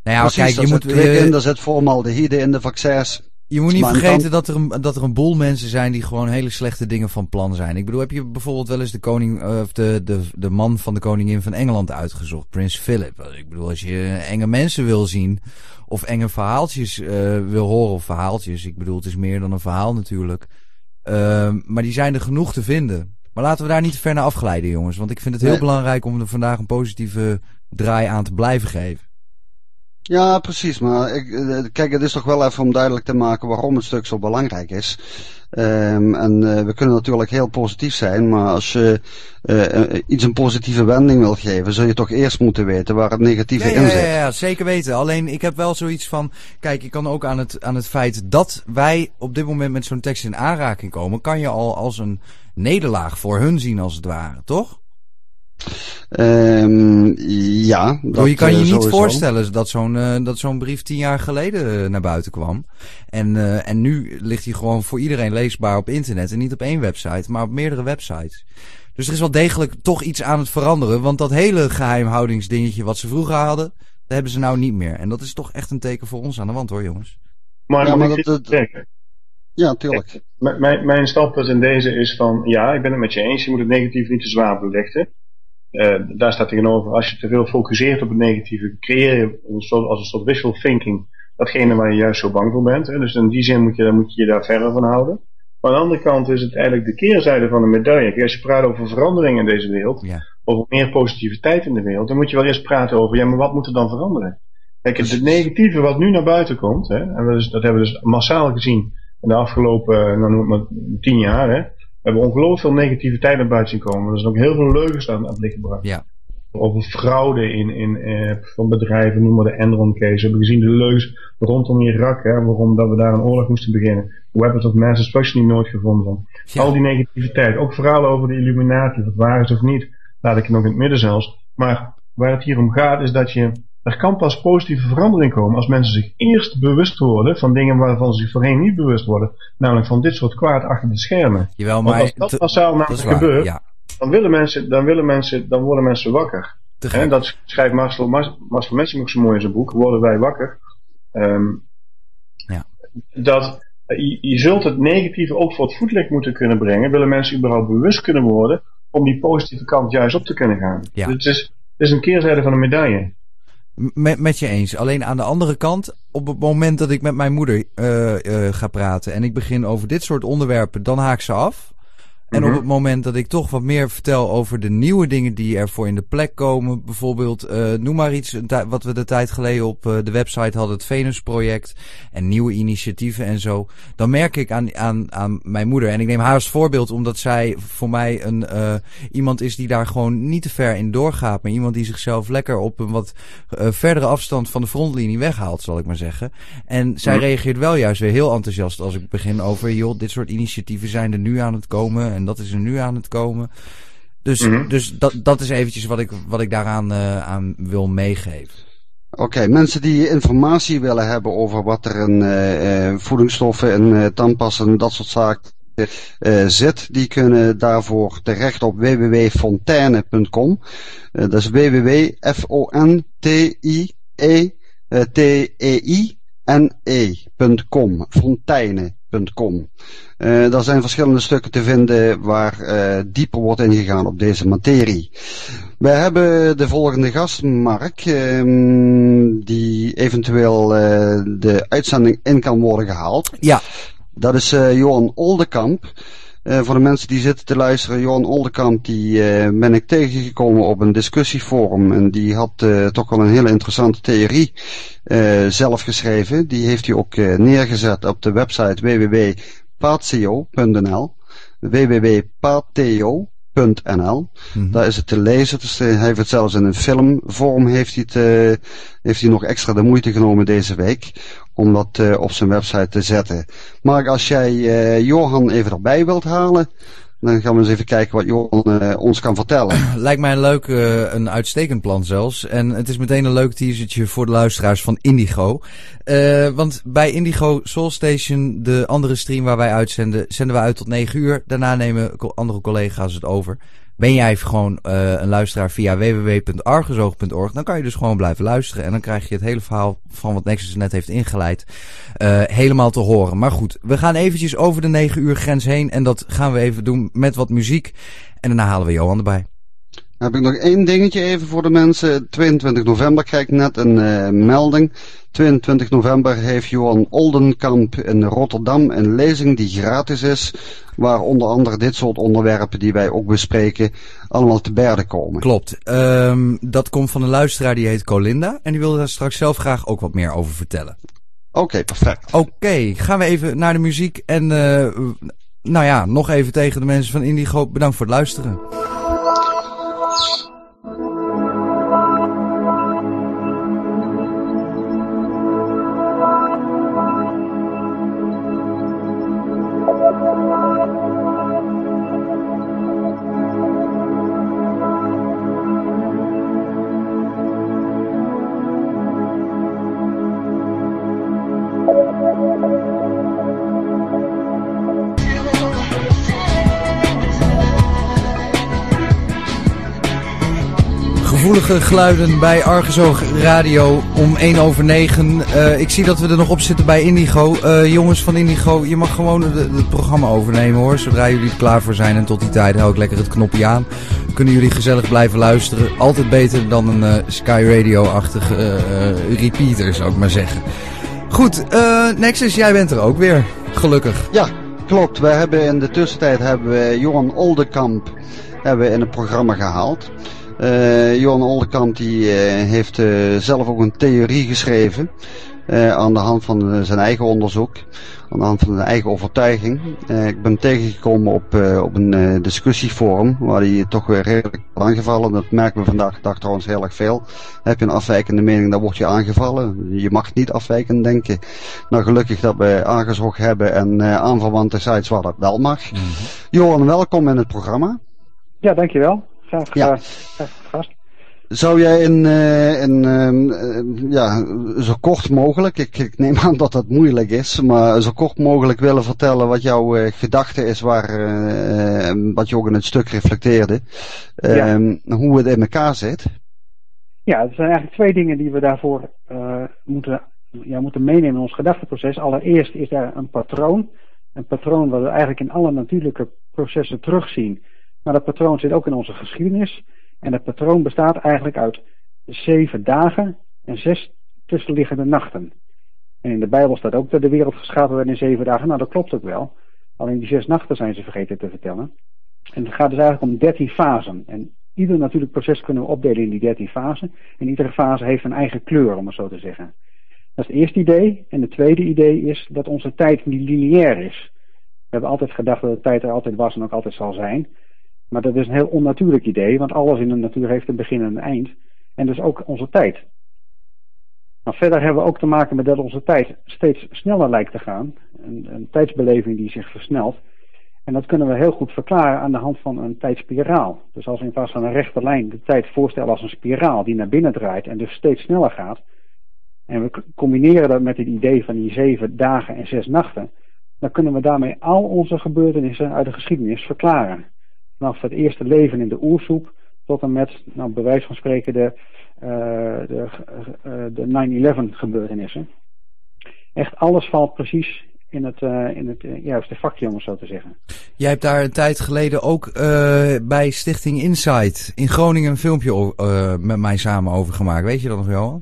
Nou ja, precies, kijk, je moet in, er zit formaldehyde in de vaccins. Je moet niet vergeten dat er een boel mensen zijn die gewoon hele slechte dingen van plan zijn. Ik bedoel, heb je bijvoorbeeld wel eens de koning of de man van de koningin van Engeland uitgezocht, Prins Philip? Ik bedoel, als je enge mensen wil zien of enge verhaaltjes wil horen of verhaaltjes, ik bedoel, het is meer dan een verhaal natuurlijk. Maar die zijn er genoeg te vinden. Maar laten we daar niet te ver naar afglijden, jongens, want ik vind het heel belangrijk om er vandaag een positieve draai aan te blijven geven. Ja, precies. Maar kijk, het is toch wel even om duidelijk te maken waarom het stuk zo belangrijk is. We kunnen natuurlijk heel positief zijn, maar als je iets een positieve wending wilt geven, zul je toch eerst moeten weten waar het negatieve in zit. Ja, zeker weten. Alleen, ik heb wel zoiets van, kijk, je kan ook aan het feit dat wij op dit moment met zo'n tekst in aanraking komen, kan je al als een nederlaag voor hun zien als het ware, toch? Ja. Je kan je niet voorstellen dat zo'n brief 10 jaar geleden naar buiten kwam. En nu ligt hij gewoon voor iedereen leesbaar op internet. En niet op 1 website, maar op meerdere websites. Dus er is wel degelijk toch iets aan het veranderen. Want dat hele geheimhoudingsdingetje wat ze vroeger hadden, dat hebben ze nou niet meer. En dat is toch echt een teken voor ons aan de wand, hoor, jongens. Ja, tuurlijk. Mijn standpunt in deze is van, ja, ik ben het met je eens. Je moet het negatief niet te zwaar belichten. Daar staat tegenover, als je te veel focuseert op het negatieve, creëer je als een soort wishful thinking datgene waar je juist zo bang voor bent. Hè? Dus in die zin moet je daar verder van houden. Maar aan de andere kant is het eigenlijk de keerzijde van de medaille. Kijk, als je praat over verandering in deze wereld, over meer positiviteit in de wereld, dan moet je wel eerst praten over, ja, maar wat moet er dan veranderen? Kijk, het negatieve wat nu naar buiten komt, hè, en dat hebben we dus massaal gezien in de afgelopen, nou noem het maar 10 jaar, hè. We hebben ongelooflijk veel negativiteit naar buiten zien komen. Er zijn ook heel veel leugens aan het licht gebracht. Ja. Over fraude van bedrijven, noem maar de Enron case. We hebben gezien de leugens rondom Irak, hè, waarom dat we daar een oorlog moesten beginnen. Weapons of mass destruction die nooit gevonden van. Ja. Al die negativiteit. Ook verhalen over de Illuminati, of het waar is of niet, laat ik nog in het midden zelfs. Maar waar het hier om gaat is dat er kan pas positieve verandering komen als mensen zich eerst bewust worden van dingen waarvan ze zich voorheen niet bewust worden. Namelijk van dit soort kwaad achter de schermen. Jawel, maar want als dat massaal namelijk gebeurt, dan worden mensen wakker. En dat schrijft Marcel Messing ook zo mooi in zijn boek, Worden wij wakker. Dat je zult het negatieve ook voor het voetlicht moeten kunnen brengen, willen mensen überhaupt bewust kunnen worden om die positieve kant juist op te kunnen gaan. Ja. Dus het is een keerzijde van een medaille. Met je eens. Alleen aan de andere kant, op het moment dat ik met mijn moeder ga praten en ik begin over dit soort onderwerpen, dan haak ze af. En op het moment dat ik toch wat meer vertel over de nieuwe dingen die ervoor in de plek komen, bijvoorbeeld, noem maar iets wat we de tijd geleden op de website hadden, het Venus-project en nieuwe initiatieven en zo, dan merk ik aan mijn moeder, en ik neem haar als voorbeeld omdat zij voor mij iemand is die daar gewoon niet te ver in doorgaat, maar iemand die zichzelf lekker op een wat verdere afstand van de frontlinie weghaalt, zal ik maar zeggen. En zij reageert wel juist weer heel enthousiast als ik begin over, joh, dit soort initiatieven zijn er nu aan het komen. En dat is er nu aan het komen. Dus dat is eventjes wat ik daaraan aan wil meegeven. Oké, mensen die informatie willen hebben over wat er in voedingsstoffen en tandpasta en dat soort zaken zit, die kunnen daarvoor terecht op www.fontaine.com. Dat is www.fontaine.com. Fontaine.com. Daar zijn verschillende stukken te vinden waar dieper wordt ingegaan op deze materie. Wij hebben de volgende gast, Mark, die eventueel de uitzending in kan worden gehaald. Ja. Dat is Johan Oldenkamp. Voor de mensen die zitten te luisteren, Johan Oldenkamp, die ben ik tegengekomen op een discussieforum. En die had toch wel een hele interessante theorie zelf geschreven. Die heeft hij ook neergezet op de website www.pateo.nl. www.pateo.nl. Daar is het te lezen. Dus hij heeft het zelfs in een filmvorm heeft hij nog extra de moeite genomen deze week om dat op zijn website te zetten. Mark, als jij Johan even erbij wilt halen, dan gaan we eens even kijken wat Johan ons kan vertellen. Lijkt mij een uitstekend plan zelfs. En het is meteen een leuk teasertje voor de luisteraars van Indigo. Want bij Indigo Soul Station, de andere stream waar wij uitzenden, zenden we uit tot 9 uur. Daarna nemen andere collega's het over. Ben jij gewoon een luisteraar via www.argusoog.org, dan kan je dus gewoon blijven luisteren. En dan krijg je het hele verhaal van wat Nexus net heeft ingeleid helemaal te horen. Maar goed, we gaan eventjes over de 9 uur grens heen. En dat gaan we even doen met wat muziek. En daarna halen we Johan erbij. Dan heb ik nog één dingetje even voor de mensen. 22 november krijg ik net een melding. 22 november heeft Johan Oldenkamp in Rotterdam een lezing die gratis is. Waar onder andere dit soort onderwerpen die wij ook bespreken allemaal te berde komen. Klopt. Dat komt van een luisteraar die heet Colinda. En die wilde daar straks zelf graag ook wat meer over vertellen. Oké, perfect. Oké, gaan we even naar de muziek. En nou ja, nog even tegen de mensen van Indigo. Bedankt voor het luisteren. Gevoelige geluiden bij Argusoog Radio om 9:01. Ik zie dat we er nog op zitten bij Indigo. Jongens van Indigo, je mag gewoon het programma overnemen hoor. Zodra jullie er klaar voor zijn en tot die tijd hou ik lekker het knopje aan. Kunnen jullie gezellig blijven luisteren. Altijd beter dan een Sky Radio-achtige repeater zou ik maar zeggen. Goed, Nexus, jij bent er ook weer. Gelukkig. Ja, klopt. We hebben in de tussentijd Johan Oldenkamp in het programma gehaald. Johan Oldenkamp die heeft zelf ook een theorie geschreven aan de hand van zijn eigen onderzoek, aan de hand van zijn eigen overtuiging. Ik ben tegengekomen op een discussieforum waar hij toch weer redelijk aangevallen. Dat merken we vandaag de dag trouwens heel erg veel. Heb je een afwijkende mening, dan word je aangevallen. Je mag niet afwijkend denken. Nou, gelukkig dat we Argusoog hebben en aanverwante sites waar dat wel mag. Mm-hmm. Johan, welkom in het programma. Ja, dankjewel. Graag gast. Zou jij zo kort mogelijk, ik neem aan dat dat moeilijk is, maar zo kort mogelijk willen vertellen wat jouw gedachte is, wat je ook in het stuk reflecteerde, hoe het in elkaar zit? Ja, er zijn eigenlijk twee dingen die we daarvoor moeten meenemen in ons gedachteproces. Allereerst is daar een patroon wat we eigenlijk in alle natuurlijke processen terugzien. Maar dat patroon zit ook in onze geschiedenis. En dat patroon bestaat eigenlijk uit 7 dagen en 6 tussenliggende nachten. En in de Bijbel staat ook dat de wereld geschapen werd in 7 dagen. Nou, dat klopt ook wel. Alleen die 6 nachten zijn ze vergeten te vertellen. En het gaat dus eigenlijk om 13 fasen. En ieder natuurlijk proces kunnen we opdelen in die 13 fasen. En iedere fase heeft een eigen kleur, om het zo te zeggen. Dat is het eerste idee. En het tweede idee is dat onze tijd niet lineair is. We hebben altijd gedacht dat de tijd er altijd was en ook altijd zal zijn. Maar dat is een heel onnatuurlijk idee, want alles in de natuur heeft een begin en een eind. En dus ook onze tijd. Nou, verder hebben we ook te maken met dat onze tijd steeds sneller lijkt te gaan. Een tijdsbeleving die zich versnelt. En dat kunnen we heel goed verklaren aan de hand van een tijdspiraal. Dus als we in plaats van een rechte lijn de tijd voorstellen als een spiraal die naar binnen draait en dus steeds sneller gaat. En we combineren dat met het idee van die 7 dagen en 6 nachten. Dan kunnen we daarmee al onze gebeurtenissen uit de geschiedenis verklaren. Vanaf het eerste leven in de oersoep tot en met, nou, bij wijze van spreken, de 9/11 gebeurtenissen. Echt alles valt precies in het juiste vakje, om het zo te zeggen. Jij hebt daar een tijd geleden ook bij Stichting Insight in Groningen een filmpje met mij samen over gemaakt. Weet je dat nog, Johan?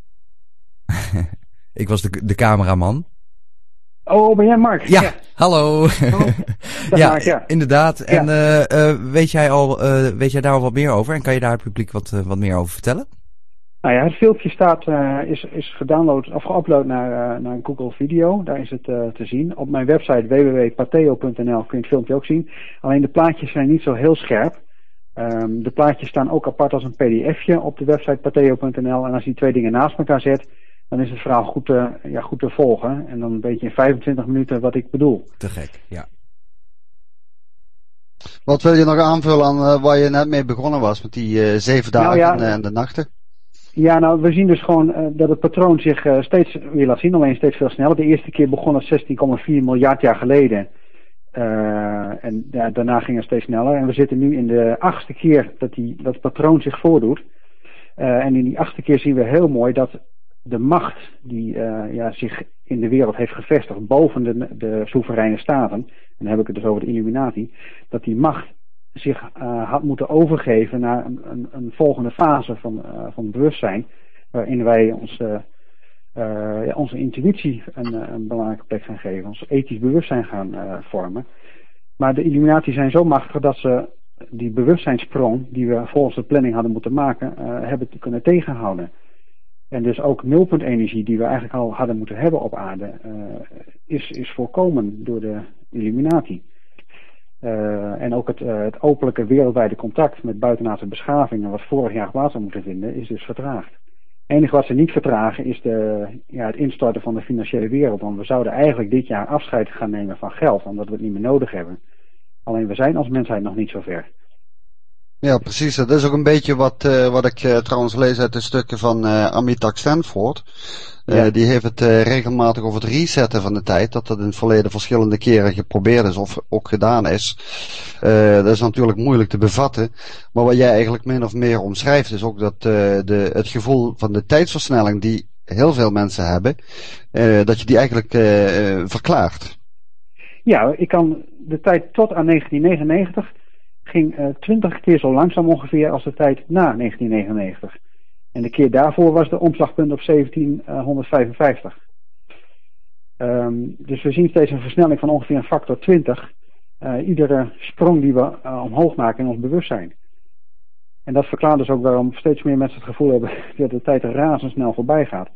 Ik was de cameraman. Oh, ben jij Mark? Ja, hallo. Ja, Mark, ja, inderdaad. En weet jij daar al wat meer over? En kan je daar het publiek wat meer over vertellen? Nou ja, het filmpje is gedownload of geüpload naar een Google Video. Daar is het te zien. Op mijn website www.pateo.nl kun je het filmpje ook zien. Alleen de plaatjes zijn niet zo heel scherp. De plaatjes staan ook apart als een pdfje op de website pateo.nl. En als je die twee dingen naast elkaar zet, dan is het verhaal goed te volgen. En dan weet je in 25 minuten wat ik bedoel. Te gek, ja. Wat wil je nog aanvullen aan waar je net mee begonnen was, met die 7 dagen en de nachten? Ja, nou, we zien dus gewoon dat het patroon zich steeds weer laat zien, alleen steeds veel sneller. De eerste keer begon het 16,4 miljard jaar geleden. En daarna ging het steeds sneller. En we zitten nu in de 8e keer dat patroon zich voordoet. En in die 8e keer zien we heel mooi dat de macht die zich in de wereld heeft gevestigd boven de soevereine staten, en dan heb ik het dus over de Illuminati, dat die macht zich had moeten overgeven naar een volgende fase van bewustzijn, waarin wij onze intuïtie een belangrijke plek gaan geven, ons ethisch bewustzijn gaan vormen. Maar de Illuminati zijn zo machtig dat ze die bewustzijnssprong die we volgens de planning hadden moeten maken, hebben kunnen tegenhouden. En dus ook nulpuntenergie die we eigenlijk al hadden moeten hebben op aarde, is voorkomen door de Illuminati. En ook het openlijke wereldwijde contact met buitenaardse beschavingen, wat vorig jaar plaats had moeten vinden, is dus vertraagd. Het enige wat ze niet vertragen is het instorten van de financiële wereld. Want we zouden eigenlijk dit jaar afscheid gaan nemen van geld, omdat we het niet meer nodig hebben. Alleen we zijn als mensheid nog niet zo ver. Ja, precies. Dat is ook een beetje wat ik trouwens lees uit de stukken van Amitabh Stanford. Die heeft het regelmatig over het resetten van de tijd. Dat in het verleden verschillende keren geprobeerd is of ook gedaan is. Dat is natuurlijk moeilijk te bevatten. Maar wat jij eigenlijk min of meer omschrijft is ook dat het gevoel van de tijdsversnelling die heel veel mensen hebben, dat je die eigenlijk verklaart. Ja, ik kan de tijd tot aan 1999 ging 20 keer zo langzaam ongeveer als de tijd na 1999. En de keer daarvoor was de omslagpunt op 1755. Dus we zien steeds een versnelling van ongeveer een factor 20. Iedere sprong die we omhoog maken in ons bewustzijn. En dat verklaart dus ook waarom steeds meer mensen het gevoel hebben dat de tijd razendsnel voorbij gaat.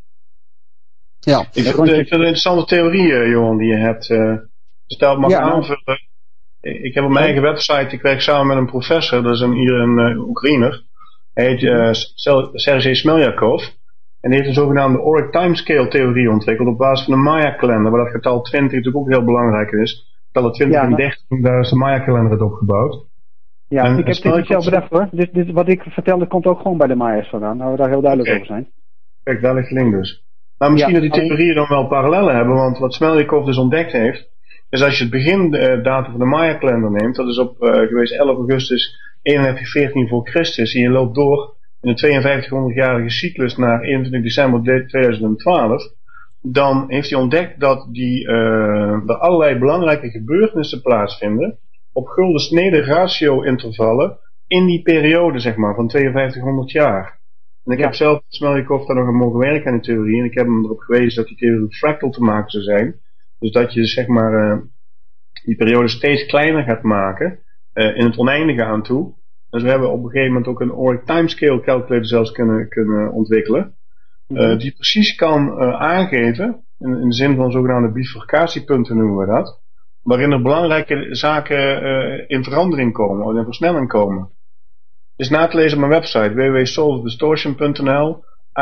Ja, ik vind het een interessante theorie, Johan, die je hebt. Stel, ik mag aanvullen. Ik heb op mijn eigen website, ik werk samen met een professor, dat is een Oekraïner. Hij heet Sergei Smeljakov. En die heeft een zogenaamde Auric Timescale theorie ontwikkeld op basis van de Maya-kalender, waar dat getal 20 natuurlijk ook heel belangrijk is. Getallen 20 en 30, daar is de Maya-kalender het opgebouwd. Ja, ik heb dit niet zelf bedacht hoor. Dit wat ik vertelde komt ook gewoon bij de Maya's vandaan. Nou, we daar heel duidelijk over zijn. Kijk, daar ligt de link dus. Maar misschien dat die theorieën dan wel parallellen hebben, want wat Smeljakov dus ontdekt heeft, is als je het begindatum van de Maya-kalender neemt, dat is op geweest 11 augustus 3114 voor Christus, en je loopt door in een 5200-jarige cyclus naar 21 december 2012, dan heeft hij ontdekt dat er allerlei belangrijke gebeurtenissen plaatsvinden op gulden snede ratio intervallen in die periode, zeg maar, van 5200 jaar. En ik heb zelf met Smeljakov daar nog aan mogen werken aan die theorie, en ik heb hem erop gewezen dat die theorie fractal te maken zou zijn. Dus dat je zeg maar die periode steeds kleiner gaat maken, in het oneindige aan toe. Dus we hebben op een gegeven moment ook een Auric Timescale calculator zelfs kunnen ontwikkelen. Die precies kan aangeven, in de zin van zogenaamde bifurcatiepunten noemen we dat, waarin er belangrijke zaken in verandering komen, of in versnelling komen. Het is na te lezen op mijn website www.soulofdistortion.nl,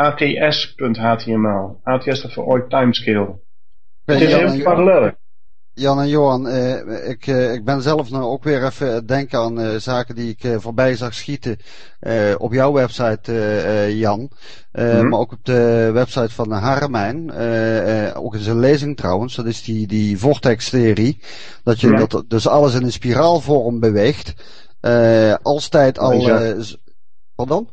ats.html. ATS staat voor Auric Timescale. Het is heel parallel. Jan en Johan, ik ben zelf nou ook weer even denken aan zaken die ik voorbij zag schieten op jouw website, Jan. Maar ook op de website van Harmijn. Ook in zijn lezing trouwens, dat is die vortex-theorie. Dat dus alles in een spiraalvorm beweegt. Als tijd al... Pardon?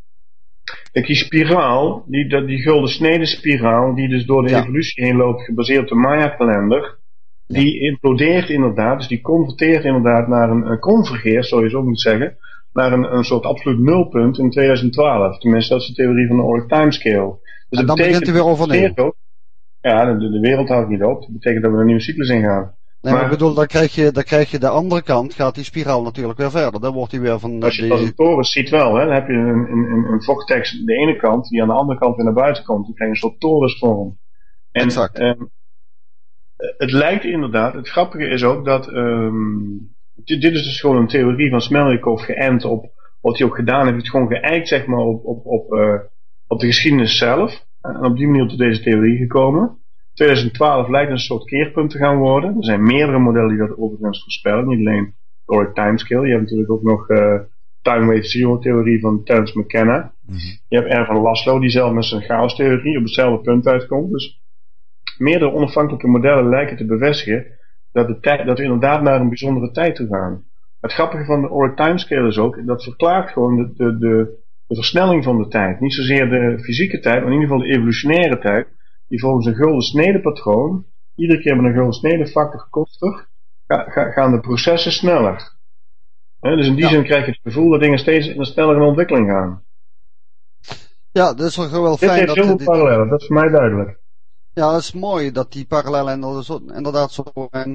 Die spiraal, die gulden snede spiraal, die dus door de evolutie heen loopt, gebaseerd op de Maya-kalender, die implodeert inderdaad, dus die converteert inderdaad naar convergeert, zou je zo moeten zeggen, naar een soort absoluut nulpunt in 2012. Tenminste, dat is de theorie van de Auric Timescale. Dus en dan begint hij weer overnieuw. Ja, de wereld houdt niet op. Dat betekent dat we een nieuwe cyclus ingaan. Nee, maar ik bedoel, dan krijg je de andere kant, gaat die spiraal natuurlijk weer verder. Dan wordt hij weer van... Als je het als een toren ziet wel, hè, dan heb je een vortex de ene kant, die aan de andere kant weer naar buiten komt. Dan krijg je een soort torensvorm. Exact. Het lijkt inderdaad, het grappige is ook dat, dit is dus gewoon een theorie van Smeljakov geënt op wat hij ook gedaan heeft. Het gewoon geëikt, zeg maar, op de geschiedenis zelf. En op die manier tot deze theorie gekomen. 2012 lijkt een soort keerpunt te gaan worden. Er zijn meerdere modellen die dat overigens voorspellen. Niet alleen de Auric Timescale. Je hebt natuurlijk ook nog Time Wave Zero theorie van Terence McKenna. Je hebt Ervan Laszlo die zelf met zijn chaos theorie op hetzelfde punt uitkomt. Dus meerdere onafhankelijke modellen lijken te bevestigen dat we inderdaad naar een bijzondere tijd toe gaan. Het grappige van de ORAC timescale is ook, dat verklaart gewoon de versnelling van de tijd. Niet zozeer de fysieke tijd, maar in ieder geval de evolutionaire tijd, die volgens een gulden snedepatroon, iedere keer met een gulden snedefactor koster, gaan de processen sneller. Dus in die zin krijg je het gevoel dat dingen steeds in een snellere ontwikkeling gaan. Ja, dat is wel fijn. Dit heeft heel veel parallellen, dat is voor mij duidelijk. Ja, dat is mooi dat die parallellen inderdaad zo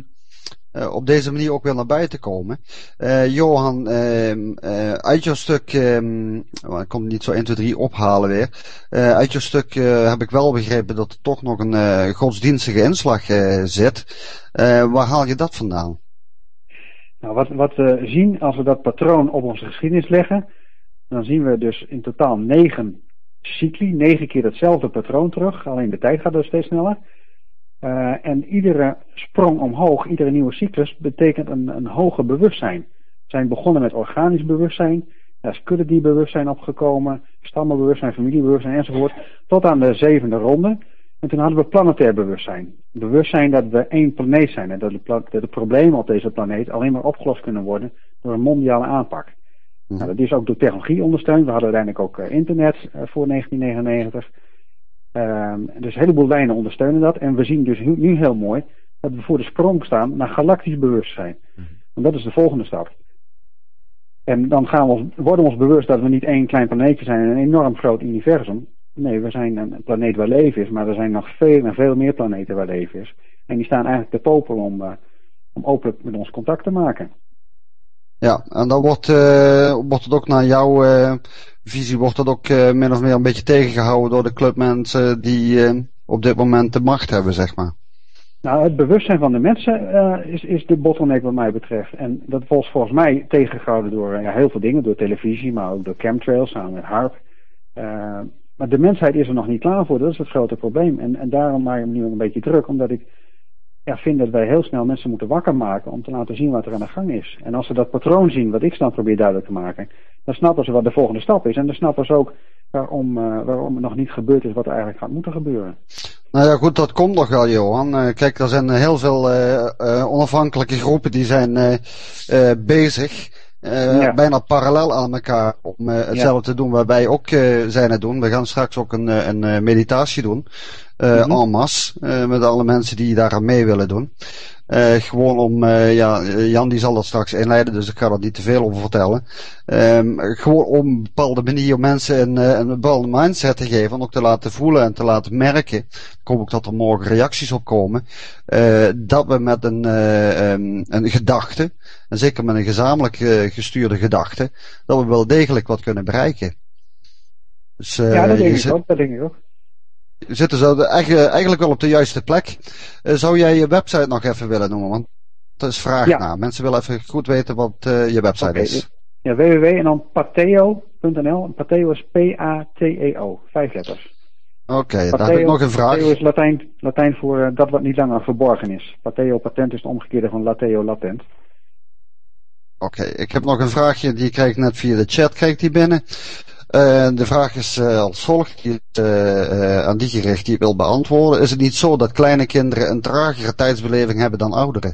op deze manier ook weer naar buiten komen. Johan, uit jouw stuk, ik kon het niet zo 1, 2, 3 ophalen weer. Uit jouw stuk heb ik wel begrepen dat er toch nog een godsdienstige inslag zit. Waar haal je dat vandaan? Nou, wat we zien als we dat patroon op onze geschiedenis leggen, dan zien we dus in totaal 9 cycli, 9 keer hetzelfde patroon terug. Alleen de tijd gaat dus steeds sneller. En iedere sprong omhoog, iedere nieuwe cyclus, betekent een hoger bewustzijn. We zijn begonnen met organisch bewustzijn, daar is kuddedierbewustzijn opgekomen, stammenbewustzijn, familiebewustzijn enzovoort, tot aan de 7e ronde. En toen hadden we planetair bewustzijn. Bewustzijn dat we één planeet zijn en dat de problemen op deze planeet alleen maar opgelost kunnen worden door een mondiale aanpak. Nou, dat is ook door technologie ondersteund. We hadden uiteindelijk ook internet voor 1999. Dus een heleboel lijnen ondersteunen dat. En we zien dus nu heel mooi dat we voor de sprong staan naar galactisch bewustzijn. En dat is de volgende stap. En dan worden we ons bewust dat we niet één klein planeetje zijn in een enorm groot universum. Nee, we zijn een planeet waar leven is, maar er zijn nog veel en veel meer planeten waar leven is. En die staan eigenlijk te popelen om openlijk met ons contact te maken. Ja, en dan wordt het ook naar jouw visie, wordt dat ook min of meer een beetje tegengehouden door de clubmensen die op dit moment de macht hebben, zeg maar. Nou, het bewustzijn van de mensen is de bottleneck wat mij betreft. En dat wordt volgens mij tegengehouden door heel veel dingen, door televisie, maar ook door chemtrails samen met HAARP. Maar de mensheid is er nog niet klaar voor, dat is het grote probleem. En daarom maak ik me nu een beetje druk, omdat ik vind dat wij heel snel mensen moeten wakker maken om te laten zien wat er aan de gang is. En als ze dat patroon zien, wat ik dan probeer duidelijk te maken, dan snappen ze wat de volgende stap is. En dan snappen ze ook waarom het nog niet gebeurd is wat er eigenlijk gaat moeten gebeuren. Nou ja, goed, dat komt nog wel, Johan. Kijk, er zijn heel veel onafhankelijke groepen die zijn bezig. Bijna parallel aan elkaar om hetzelfde te doen wat wij ook zijn het doen. We gaan straks ook een meditatie doen. En masse, met alle mensen die daar aan mee willen doen. Gewoon om, Jan die zal dat straks inleiden, dus ik ga er niet te veel over vertellen. Gewoon om een bepaalde manier om mensen een bepaalde mindset te geven en ook te laten voelen en te laten merken. Ik hoop ook dat er morgen reacties op komen. Dat we met een gedachte, en zeker met een gezamenlijk gestuurde gedachte, dat we wel degelijk wat kunnen bereiken. Dus, ja, dat denk ik ook. We zitten zo eigenlijk wel op de juiste plek. Zou jij je website nog even willen noemen? Want dat is vraag naar. Mensen willen even goed weten wat je website is. Ja, www en dan pateo.nl. Pateo is P-A-T-E-O. 5 letters. Oké, daar heb ik nog een vraag. Pateo is Latijn voor dat wat niet langer verborgen is. Pateo patent is het omgekeerde van lateo latent. Oké, ik heb nog een vraagje. Die krijg ik net via de chat die binnen. De vraag is als volgt, aan die gericht die ik wil beantwoorden. Is het niet zo dat kleine kinderen een tragere tijdsbeleving hebben dan ouderen?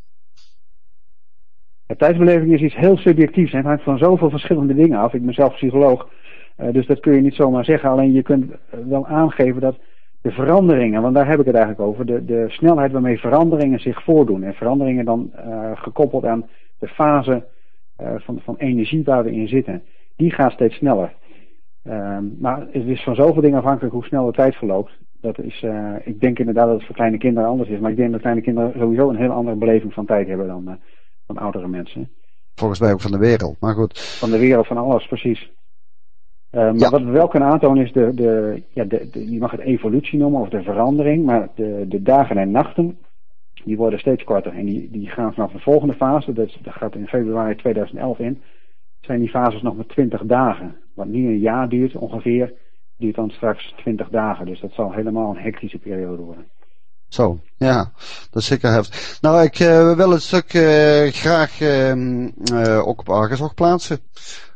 Ja, tijdsbeleving is iets heel subjectiefs. Het hangt van zoveel verschillende dingen af. Ik ben zelf psycholoog, dus dat kun je niet zomaar zeggen. Alleen je kunt wel aangeven dat de veranderingen, want daar heb ik het eigenlijk over, de snelheid waarmee veranderingen zich voordoen. En veranderingen dan gekoppeld aan de fase van energie waar we in zitten. Die gaat steeds sneller. Maar het is van zoveel dingen afhankelijk hoe snel de tijd verloopt. Dat is, ik denk inderdaad dat het voor kleine kinderen anders is. Maar ik denk dat kleine kinderen sowieso een heel andere beleving van tijd hebben dan oudere mensen. Volgens mij ook van de wereld, maar goed. Van de wereld, van alles, precies. Maar wat we wel kunnen aantonen is je mag het evolutie noemen of de verandering. Maar de dagen en nachten, die worden steeds korter. En die gaan vanaf de volgende fase, dat gaat in februari 2011 in. Zijn die fases nog maar 20 dagen. Wat nu een jaar duurt ongeveer, duurt dan straks 20 dagen. Dus dat zal helemaal een hectische periode worden. Zo, ja, dat is zeker heftig. Nou, ik wil het stuk graag ook op Argesoog plaatsen.